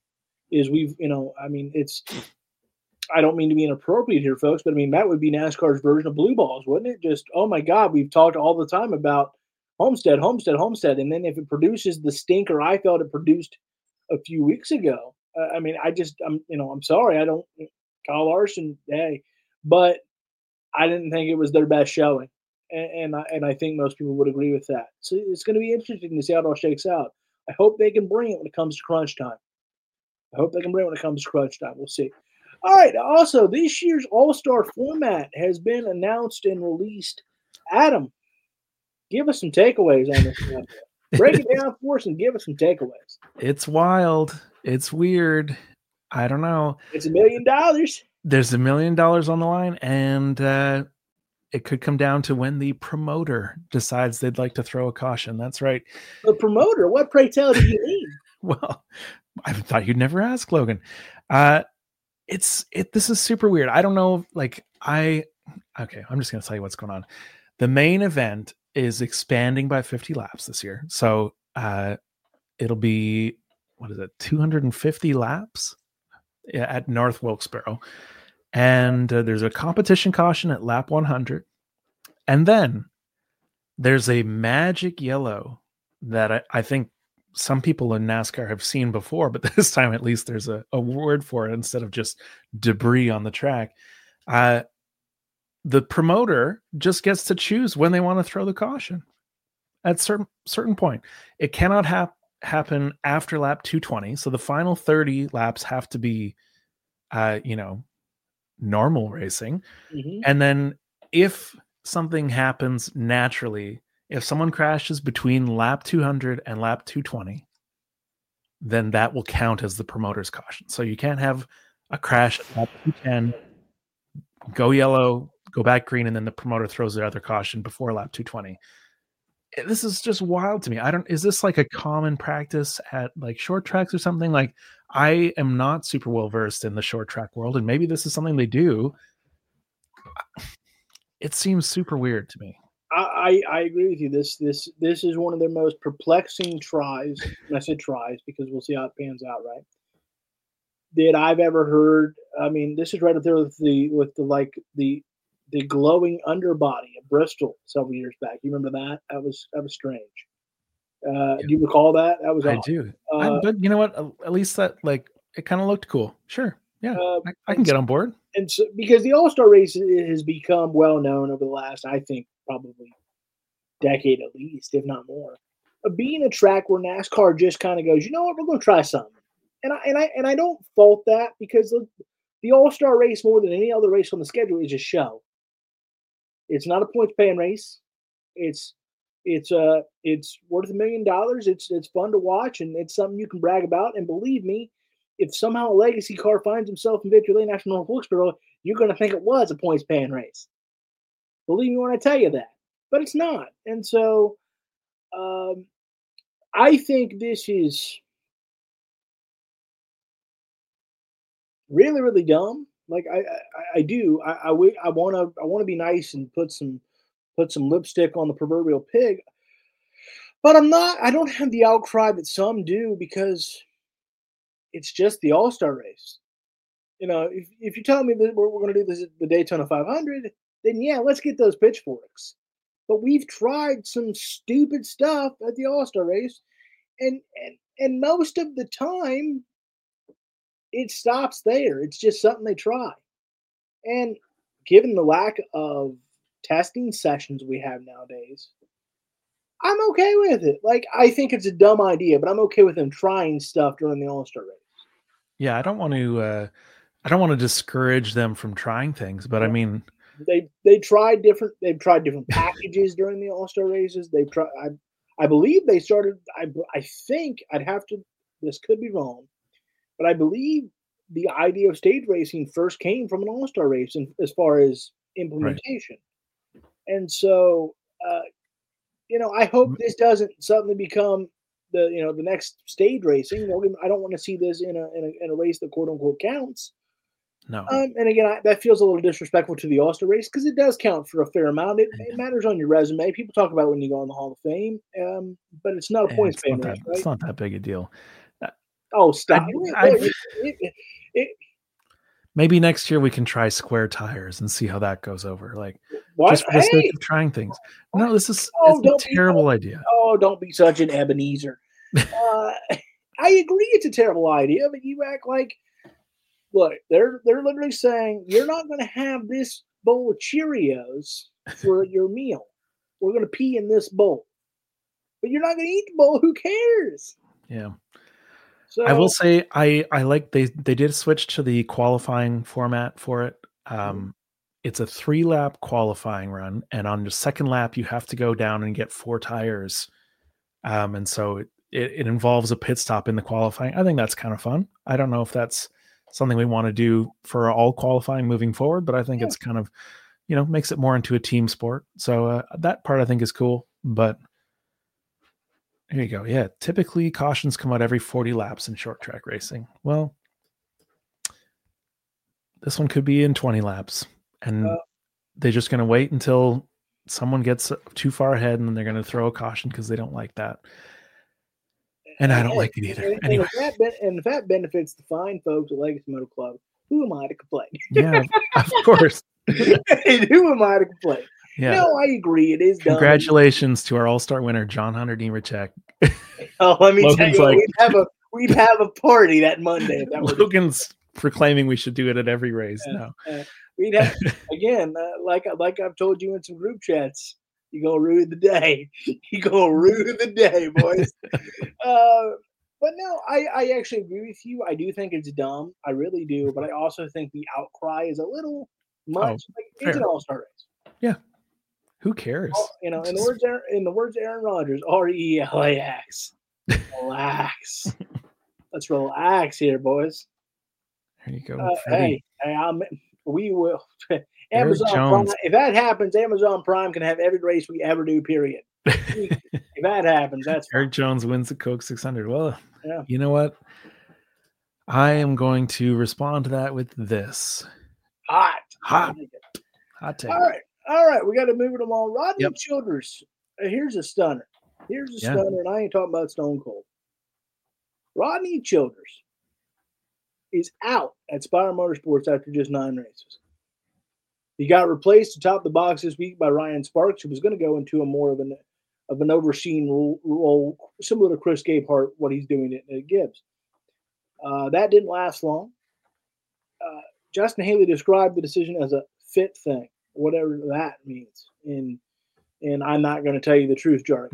It's. I don't mean to be inappropriate here, folks, but I mean that would be NASCAR's version of blue balls, wouldn't it? Just, oh my God, we've talked all the time about Homestead, and then if it produces the stinker I felt it produced a few weeks ago, I'm sorry, I don't. Kyle Larson, hey, but I didn't think it was their best showing, and I think most people would agree with that. So it's going to be interesting to see how it all shakes out. I hope they can bring it when it comes to crunch time. I hope they can bring it when it comes to crunch time. We'll see. All right. Also, this year's All-Star format has been announced and released. Adam, give us some takeaways on this. Break it down for us and give us some takeaways. It's wild. It's weird. I don't know. It's $1 million. There's $1 million on the line, and it could come down to when the promoter decides they'd like to throw a caution. That's right. The promoter? What, pray tell, do you mean? Well, I thought you'd never ask, Logan. This is super weird. I don't know. Okay, I'm just going to tell you what's going on. The main event is expanding by 50 laps this year. So it'll be, 250 laps at North Wilkesboro. And there's a competition caution at lap 100. And then there's a magic yellow that I think some people in NASCAR have seen before, but this time at least there's a word for it instead of just debris on the track. The promoter just gets to choose when they want to throw the caution at certain point. It cannot happen after lap 220. So the final 30 laps have to be, normal racing. Mm-hmm. And then if something happens naturally, if someone crashes between lap 200 and lap 220, then that will count as the promoter's caution. So you can't have a crash at lap 210, go yellow, go back green, and then the promoter throws the other caution before lap 220. This is just wild to me. Is this like a common practice at like short tracks or something? Like, I am not super well versed in the short track world, and maybe this is something they do. It seems super weird to me. I agree with you. This is one of their most perplexing tries, and I said tries because we'll see how it pans out, right? That I've ever heard. I mean, this is right up there with the glowing underbody of Bristol several years back. You remember that? That was strange. Do you recall that? That was I do. But you know what? At least that it kind of looked cool. Sure. Yeah, I can get on board. And so, because the All-Star race has become well known over the last, I think, probably decade at least, if not more, of being a track where NASCAR just kind of goes, you know what, we're going to try something. And I don't fault that, because the All-Star race, more than any other race on the schedule, is a show. It's not a points paying race. It's worth $1 million. It's fun to watch, and it's something you can brag about. And believe me, if somehow a legacy car finds himself in Victory Lane after North Wilkesboro, you're going to think it was a points paying race. Believe me when I tell you that. But it's not. And so I think this is really, really dumb. Like I do. I want to be nice and put some lipstick on the proverbial pig. But I don't have the outcry that some do, because it's just the All-Star race. You know, if you tell me that we're going to do this at the Daytona 500, then yeah, let's get those pitchforks. But we've tried some stupid stuff at the All-Star race, and most of the time, it stops there. It's just something they try. And given the lack of testing sessions we have nowadays, I'm okay with it. Like, I think it's a dumb idea, but I'm okay with them trying stuff during the All-Star race. Yeah, I don't want to discourage them from trying things, but I mean, they've tried different packages during the All-Star races. I believe they started. I think this could be wrong, but I believe the idea of stage racing first came from an All-Star race, as far as implementation. Right. And so, I hope this doesn't suddenly become the next stage racing. I don't want to see this in a race that quote unquote counts. No. And again, that feels a little disrespectful to the All-Star race, because it does count for a fair amount. It matters on your resume. People talk about it when you go in the Hall of Fame, but it's not a points payment race, right? It's not that big a deal. Oh, stop! Maybe next year we can try square tires and see how that goes over. Like, what? Just for the sake of trying things. No, this is a terrible idea. Oh, don't be such an Ebenezer. I agree, it's a terrible idea, but you act like Look, they're literally saying you're not going to have this bowl of Cheerios for your meal. We're going to pee in this bowl, but you're not going to eat the bowl. Who cares? Yeah. I will So say I like they did switch to the qualifying format for it. It's a 3-lap qualifying run, and on the second lap you have to go down and get 4 tires. And so it involves a pit stop in the qualifying. I think that's kind of fun. I don't know if that's something we want to do for all qualifying moving forward, but I think it's kind of, makes it more into a team sport. So that part I think is cool, but here you go. Yeah. Typically cautions come out every 40 laps in short track racing. Well, this one could be in 20 laps, and they're just going to wait until someone gets too far ahead and then they're going to throw a caution because they don't like that. And I don't like it either. Anyway. And if that benefits the fine folks at Legacy Motor Club, who am I to complain? Yeah, of course. Who am I to complain? Yeah. No, I agree. It is Congratulations to our all-star winner, John Hunter Nemechek. Oh, let me tell you, we'd have a party that Monday. Logan's proclaiming we should do it at every race now. We'd have, again, like I've told you in some group chats, you're going to ruin the day. You're going to ruin the day, boys. But no, I actually agree with you. I do think it's dumb. I really do. But I also think the outcry is a little much. It's an all-star race. Yeah. Who cares? In the words of Aaron Rodgers, RELAX. Relax. Let's relax here, boys. There you go. We will. Amazon Prime, if that happens, Amazon Prime can have every race we ever do, period. If that happens, that's Eric fine. Jones wins the Coke 600. Well, You know what? I am going to respond to that with this. Hot take. All right. We got to move it along. Rodney Childers. Here's a stunner. And I ain't talking about Stone Cold. Rodney Childers is out at Spire Motorsports after just 9 races. He got replaced to top the box this week by Ryan Sparks, who was going to go into a more of an overseen role, similar to Chris Gabehart, what he's doing at Gibbs. That didn't last long. Justin Haley described the decision as a fit thing, whatever that means. And I'm not going to tell you the truth, jargon.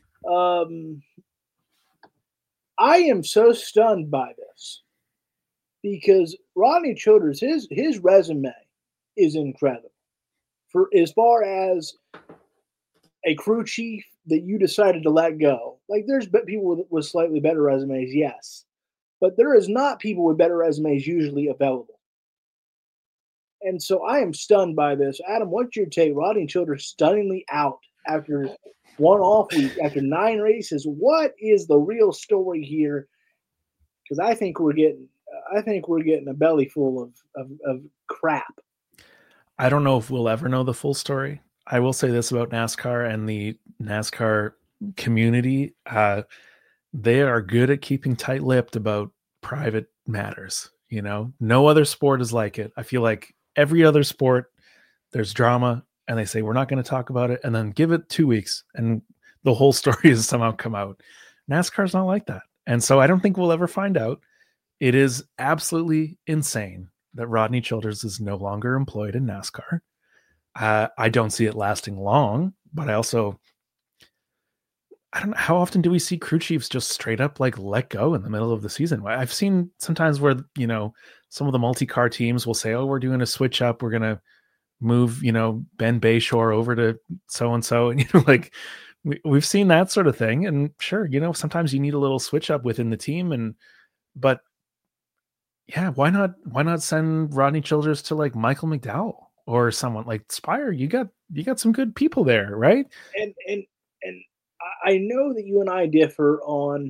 I am so stunned by this because Rodney Childers, his resume is incredible. For as far as a crew chief that you decided to let go, like there's people with slightly better resumes, yes, but there is not people with better resumes usually available. And so I am stunned by this. Adam, what's your take? Rodney Childers stunningly out after one off week, after 9 races. What is the real story here? Because I think we're getting a belly full of crap. I don't know if we'll ever know the full story. I will say this about NASCAR and the NASCAR community. They are good at keeping tight-lipped about private matters. No other sport is like it. I feel like every other sport, there's drama and they say, we're not going to talk about it. And then give it 2 weeks and the whole story has somehow come out. NASCAR's not like that. And so I don't think we'll ever find out. It is absolutely insane that Rodney Childers is no longer employed in NASCAR. I don't see it lasting long, but I don't know, how often do we see crew chiefs just straight up like let go in the middle of the season? I've seen sometimes where, some of the multi-car teams will say, oh, we're doing a switch up. We're going to move, Ben Bayshore over to so-and-so. And, we've seen that sort of thing. And sure, sometimes you need a little switch up within the team. But yeah, why not send Rodney Childers to like Michael McDowell or someone like Spire? You got some good people there, right? And I know that you and I differ on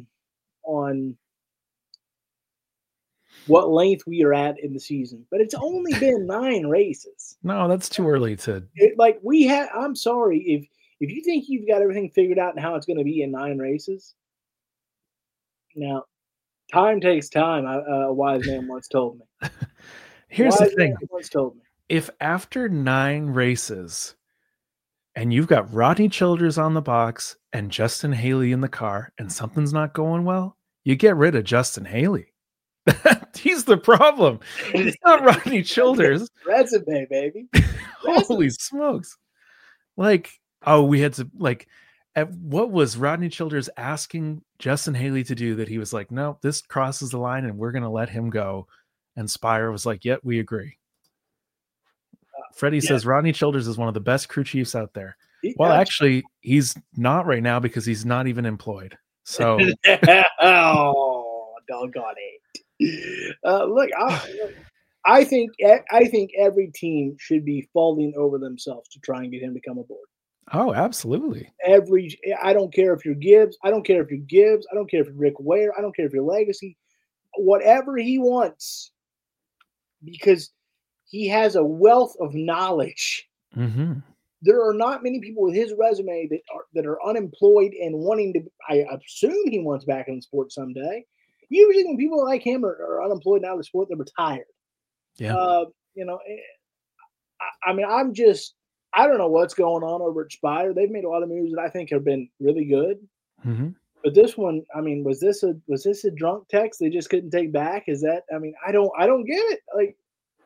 what length we are at in the season, but it's only been 9 races. No, that's too early to. I'm sorry if you think you've got everything figured out and how it's going to be in 9 races. Now, time takes time. A wise man once told me. Here's the thing: if after 9 races, and you've got Rodney Childers on the box and Justin Haley in the car, and something's not going well, you get rid of Justin Haley. He's the problem. It's not Rodney Childers. Resume, baby. Holy smokes. Like, oh, we had to, like, what was Rodney Childers asking Justin Haley to do that he was like, no, this crosses the line and we're going to let him go. And Spire was like, yeah, we agree. Freddie says Rodney Childers is one of the best crew chiefs out there. Well, actually, he's not right now because he's not even employed. So, oh, doggone it! Look, I think every team should be falling over themselves to try and get him to come aboard. Oh, absolutely. I don't care if you're Gibbs. I don't care if you're Gibbs. I don't care if you're Rick Ware. I don't care if you're Legacy. Whatever he wants, because he has a wealth of knowledge. Mm-hmm. There are not many people with his resume that are unemployed and wanting to. I assume he wants back in the sport someday. Usually, when people like him are unemployed now in the sport, they're retired. Yeah. I mean, I don't know what's going on over at Spire. They've made a lot of moves that I think have been really good. Mm-hmm. But this one, I mean, was this a drunk text they just couldn't take back? Is that? I mean, I don't get it. Like,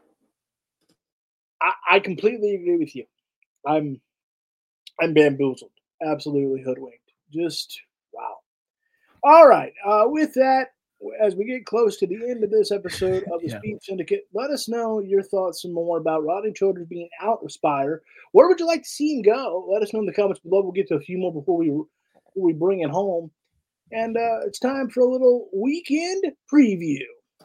I completely agree with you. I'm bamboozled, absolutely hoodwinked. Just wow. All right. With that, as we get close to the end of this episode of the Speed Syndicate, let us know your thoughts some more about Rodney Childers being out of Spire. Where would you like to see him go? Let us know in the comments below. We'll get to a few more before we bring it home. And it's time for a little weekend preview.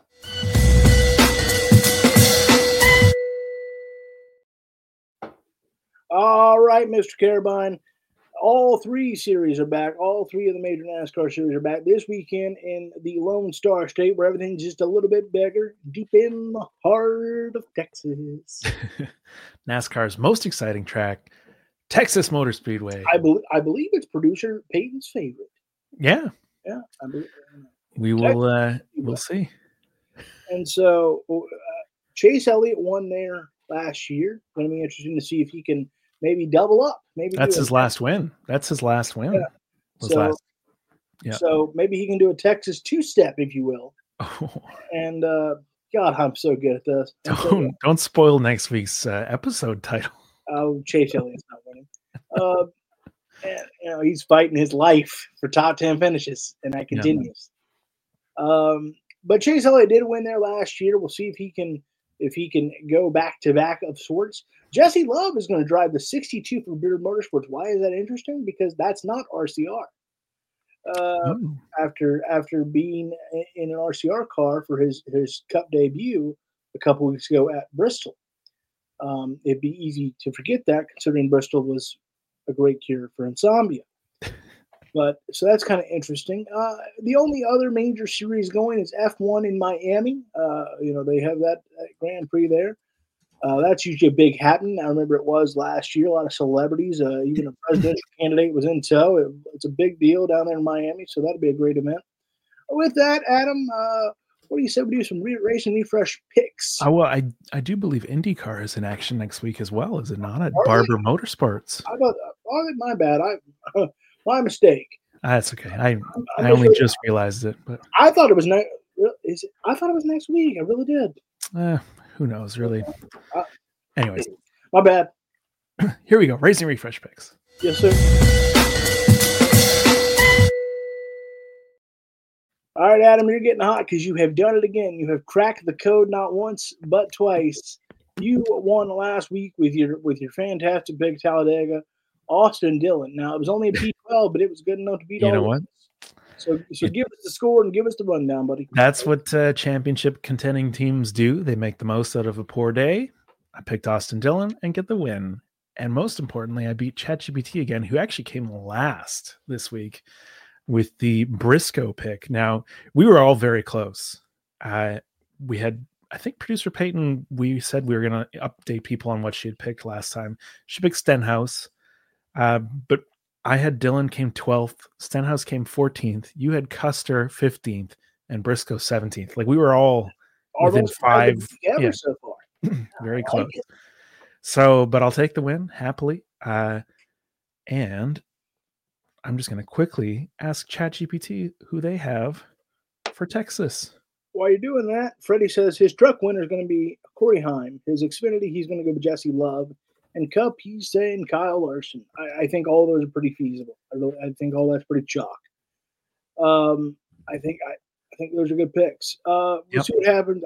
All right, Mr. Carabine. All three series are back. All three of the major NASCAR series are back this weekend in the Lone Star State, where everything's just a little bit bigger, deep in the heart of Texas. NASCAR's most exciting track, Texas Motor Speedway. I believe it's producer Peyton's favorite. Yeah. Yeah. I believe, we will we'll see. And so Chase Elliott won there last year. Going to be interesting to see if he can maybe double up. Maybe that's his last win. That's his last win. Yeah. So maybe he can do a Texas two-step, if you will. Oh. And God, I'm so good at this. Don't spoil next week's episode title. Oh, Chase Elliott's not winning. And he's fighting his life for top 10 finishes, and that continues. Yeah. But Chase Elliott did win there last year. We'll see if he can go back to back of sorts. Jesse Love is going to drive the 62 for Beard Motorsports. Why is that interesting? Because that's not RCR. After being in an RCR car for his Cup debut a couple weeks ago at Bristol, it'd be easy to forget that, considering Bristol was a great cure for insomnia. But so that's kind of interesting. The only other major series going is F1 in Miami. They have that Grand Prix there. That's usually a big happening. I remember it was last year. A lot of celebrities, even a presidential candidate was in tow. It's a big deal down there in Miami, so that'll be a great event. With that, Adam, what do you say we do some racing refresh picks? Oh, well, I do believe IndyCar is in action next week as well, is it not? At Barber Motorsports. My bad. My mistake. That's okay. I only just realized it, but I thought it was next. I thought it was next week. I really did. Who knows, really? Anyways, my bad. Here we go. Racing refresh picks. Yes, sir. All right, Adam, you're getting hot because you have done it again. You have cracked the code not once but twice. You won last week with your fantastic pick, Talladega, Austin Dillon. Now it was only a P12, but it was good enough to beat all. You know what? So give us the score and give us the rundown, buddy. That's what championship contending teams do. They make the most out of a poor day. I picked Austin Dillon and get the win. And most importantly, I beat ChatGPT again, who actually came last this week with the Briscoe pick. Now, we were all very close. We had, I think, producer Peyton, we said we were going to update people on what she had picked last time. She picked Stenhouse. But I had Dillon came 12th, Stenhouse came 14th, you had Custer 15th, and Briscoe 17th. Like we were all within 5 so far. Very close. So, but I'll take the win happily. And I'm just going to quickly ask ChatGPT who they have for Texas. while you're doing that, Freddie says his truck winner is going to be Corey Heim. His Xfinity, he's going to go with Jesse Love. And Cup, he's saying Kyle Larson. I think all those are pretty feasible. I think all that's pretty chalk. I think those are good picks. We'll see what happens.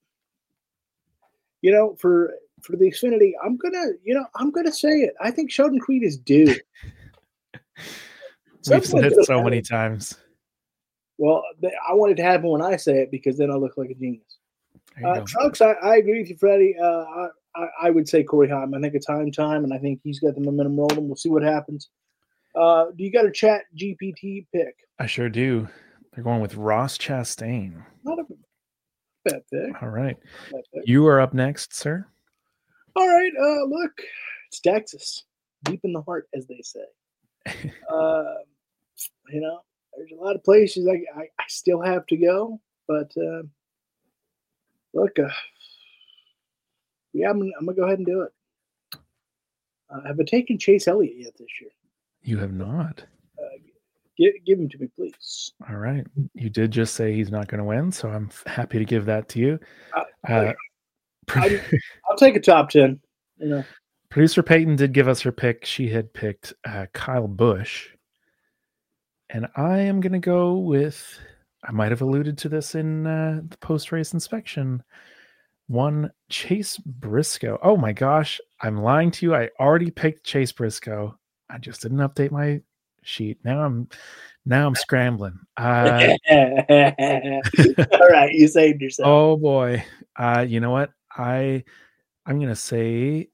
For the Xfinity, I'm gonna say it. I think Sheldon Creed is due. We've said it so many times. Well, I want it to happen when I say it because then I look like a genius. Trucks, I agree with you, Freddie. I would say Corey Heim. I think it's time, and I think he's got the momentum rolling. We'll see what happens. Do you got a Chat GPT pick? I sure do. They're going with Ross Chastain. Not a bad pick. All right. You are up next, sir. All right. Look, it's Texas. Deep in the heart, as they say. There's a lot of places I still have to go, but look, I'm gonna go ahead and do it. Have I taken Chase Elliott yet this year? You have not. Give him to me, please. All right. You did just say he's not going to win, so I'm happy to give that to you. I'll take a top 10. Producer Peyton did give us her pick. She had picked Kyle Busch. And I am going to go with, I might have alluded to this in the post-race inspection, one Chase Briscoe. Oh my gosh, I'm lying to you. I already picked Chase Briscoe. I just didn't update my sheet. Now I'm scrambling. All right, you saved yourself. Oh boy. You know what? I'm going to say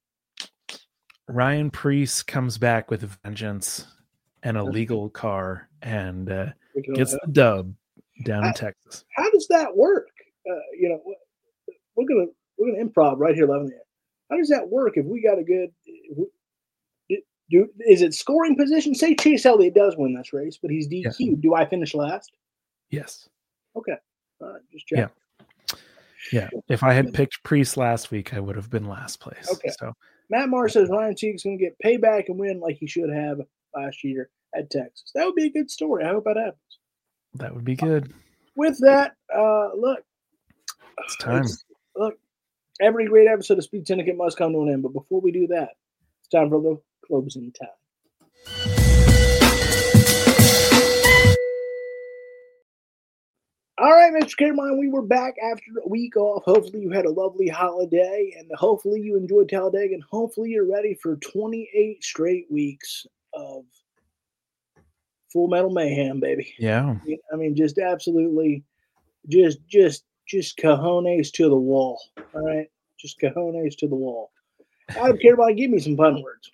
Ryan Preece comes back with a vengeance and a legal car and gets the dub down in Texas. How does that work? We're gonna improv right here, Levin. How does that work if we got a good? Is it scoring position? Say Chase Elliott does win this race, but he's DQ'd. Yeah. Do I finish last? Yes. Okay. All right. Just check. Yeah. If I had picked Priest last week, I would have been last place. Okay. So Matt Marr says Ryan Sieg's going to get payback and win like he should have last year at Texas. That would be a good story. I hope that happens. That would be good. With that, look. It's time. Look, every great episode of Speed Syndicate must come to an end. But before we do that, it's time for the closing time. All right, Mr. Cameron, we were back after a week off. Hopefully you had a lovely holiday, and hopefully you enjoyed Talladega, and hopefully you're ready for 28 straight weeks of Full Metal Mayhem, baby. Yeah. I mean, just absolutely, just cojones to the wall. All right, just cojones to the wall. Adam Cameron, give me some fun words.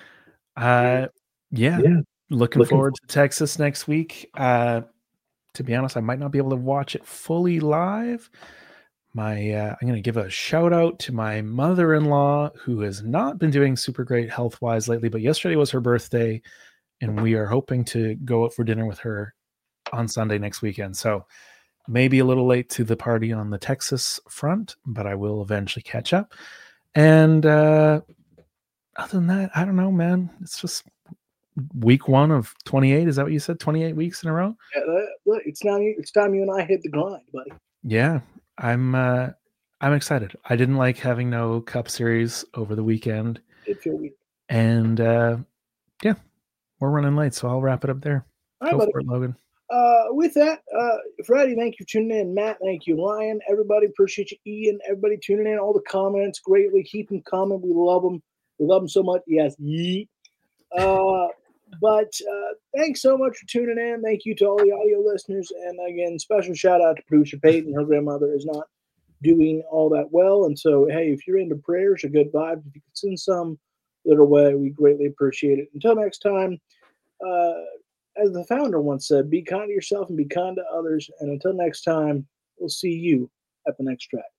Yeah. Looking forward to Texas next week. To be honest, I might not be able to watch it fully live. I'm going to give a shout out to my mother-in-law, who has not been doing super great health-wise lately, but yesterday was her birthday, and we are hoping to go out for dinner with her on Sunday next weekend. So maybe a little late to the party on the Texas front, but I will eventually catch up. And other than that, I don't know, man. It's just week 1 of 28. Is that what you said? 28 weeks in a row? Yeah, look, it's time you and I hit the grind, buddy. Yeah, I'm excited. I didn't like having no Cup Series over the weekend. It feel weird. And yeah, we're running late, so I'll wrap it up there. All right, Go for it, Logan. With that, Freddie, thank you for tuning in. Matt, thank you. Ryan, everybody, appreciate you. Ian, everybody tuning in. All the comments, greatly. Keep them coming. We love them. We love them so much. Yes, yeet. But thanks so much for tuning in. Thank you to all the audio listeners. And again, special shout out to producer Peyton. Her grandmother is not doing all that well. And so, hey, if you're into prayers or good vibes, if you could send some their way, we greatly appreciate it. Until next time, as the founder once said, be kind to yourself and be kind to others. And until next time, we'll see you at the next track.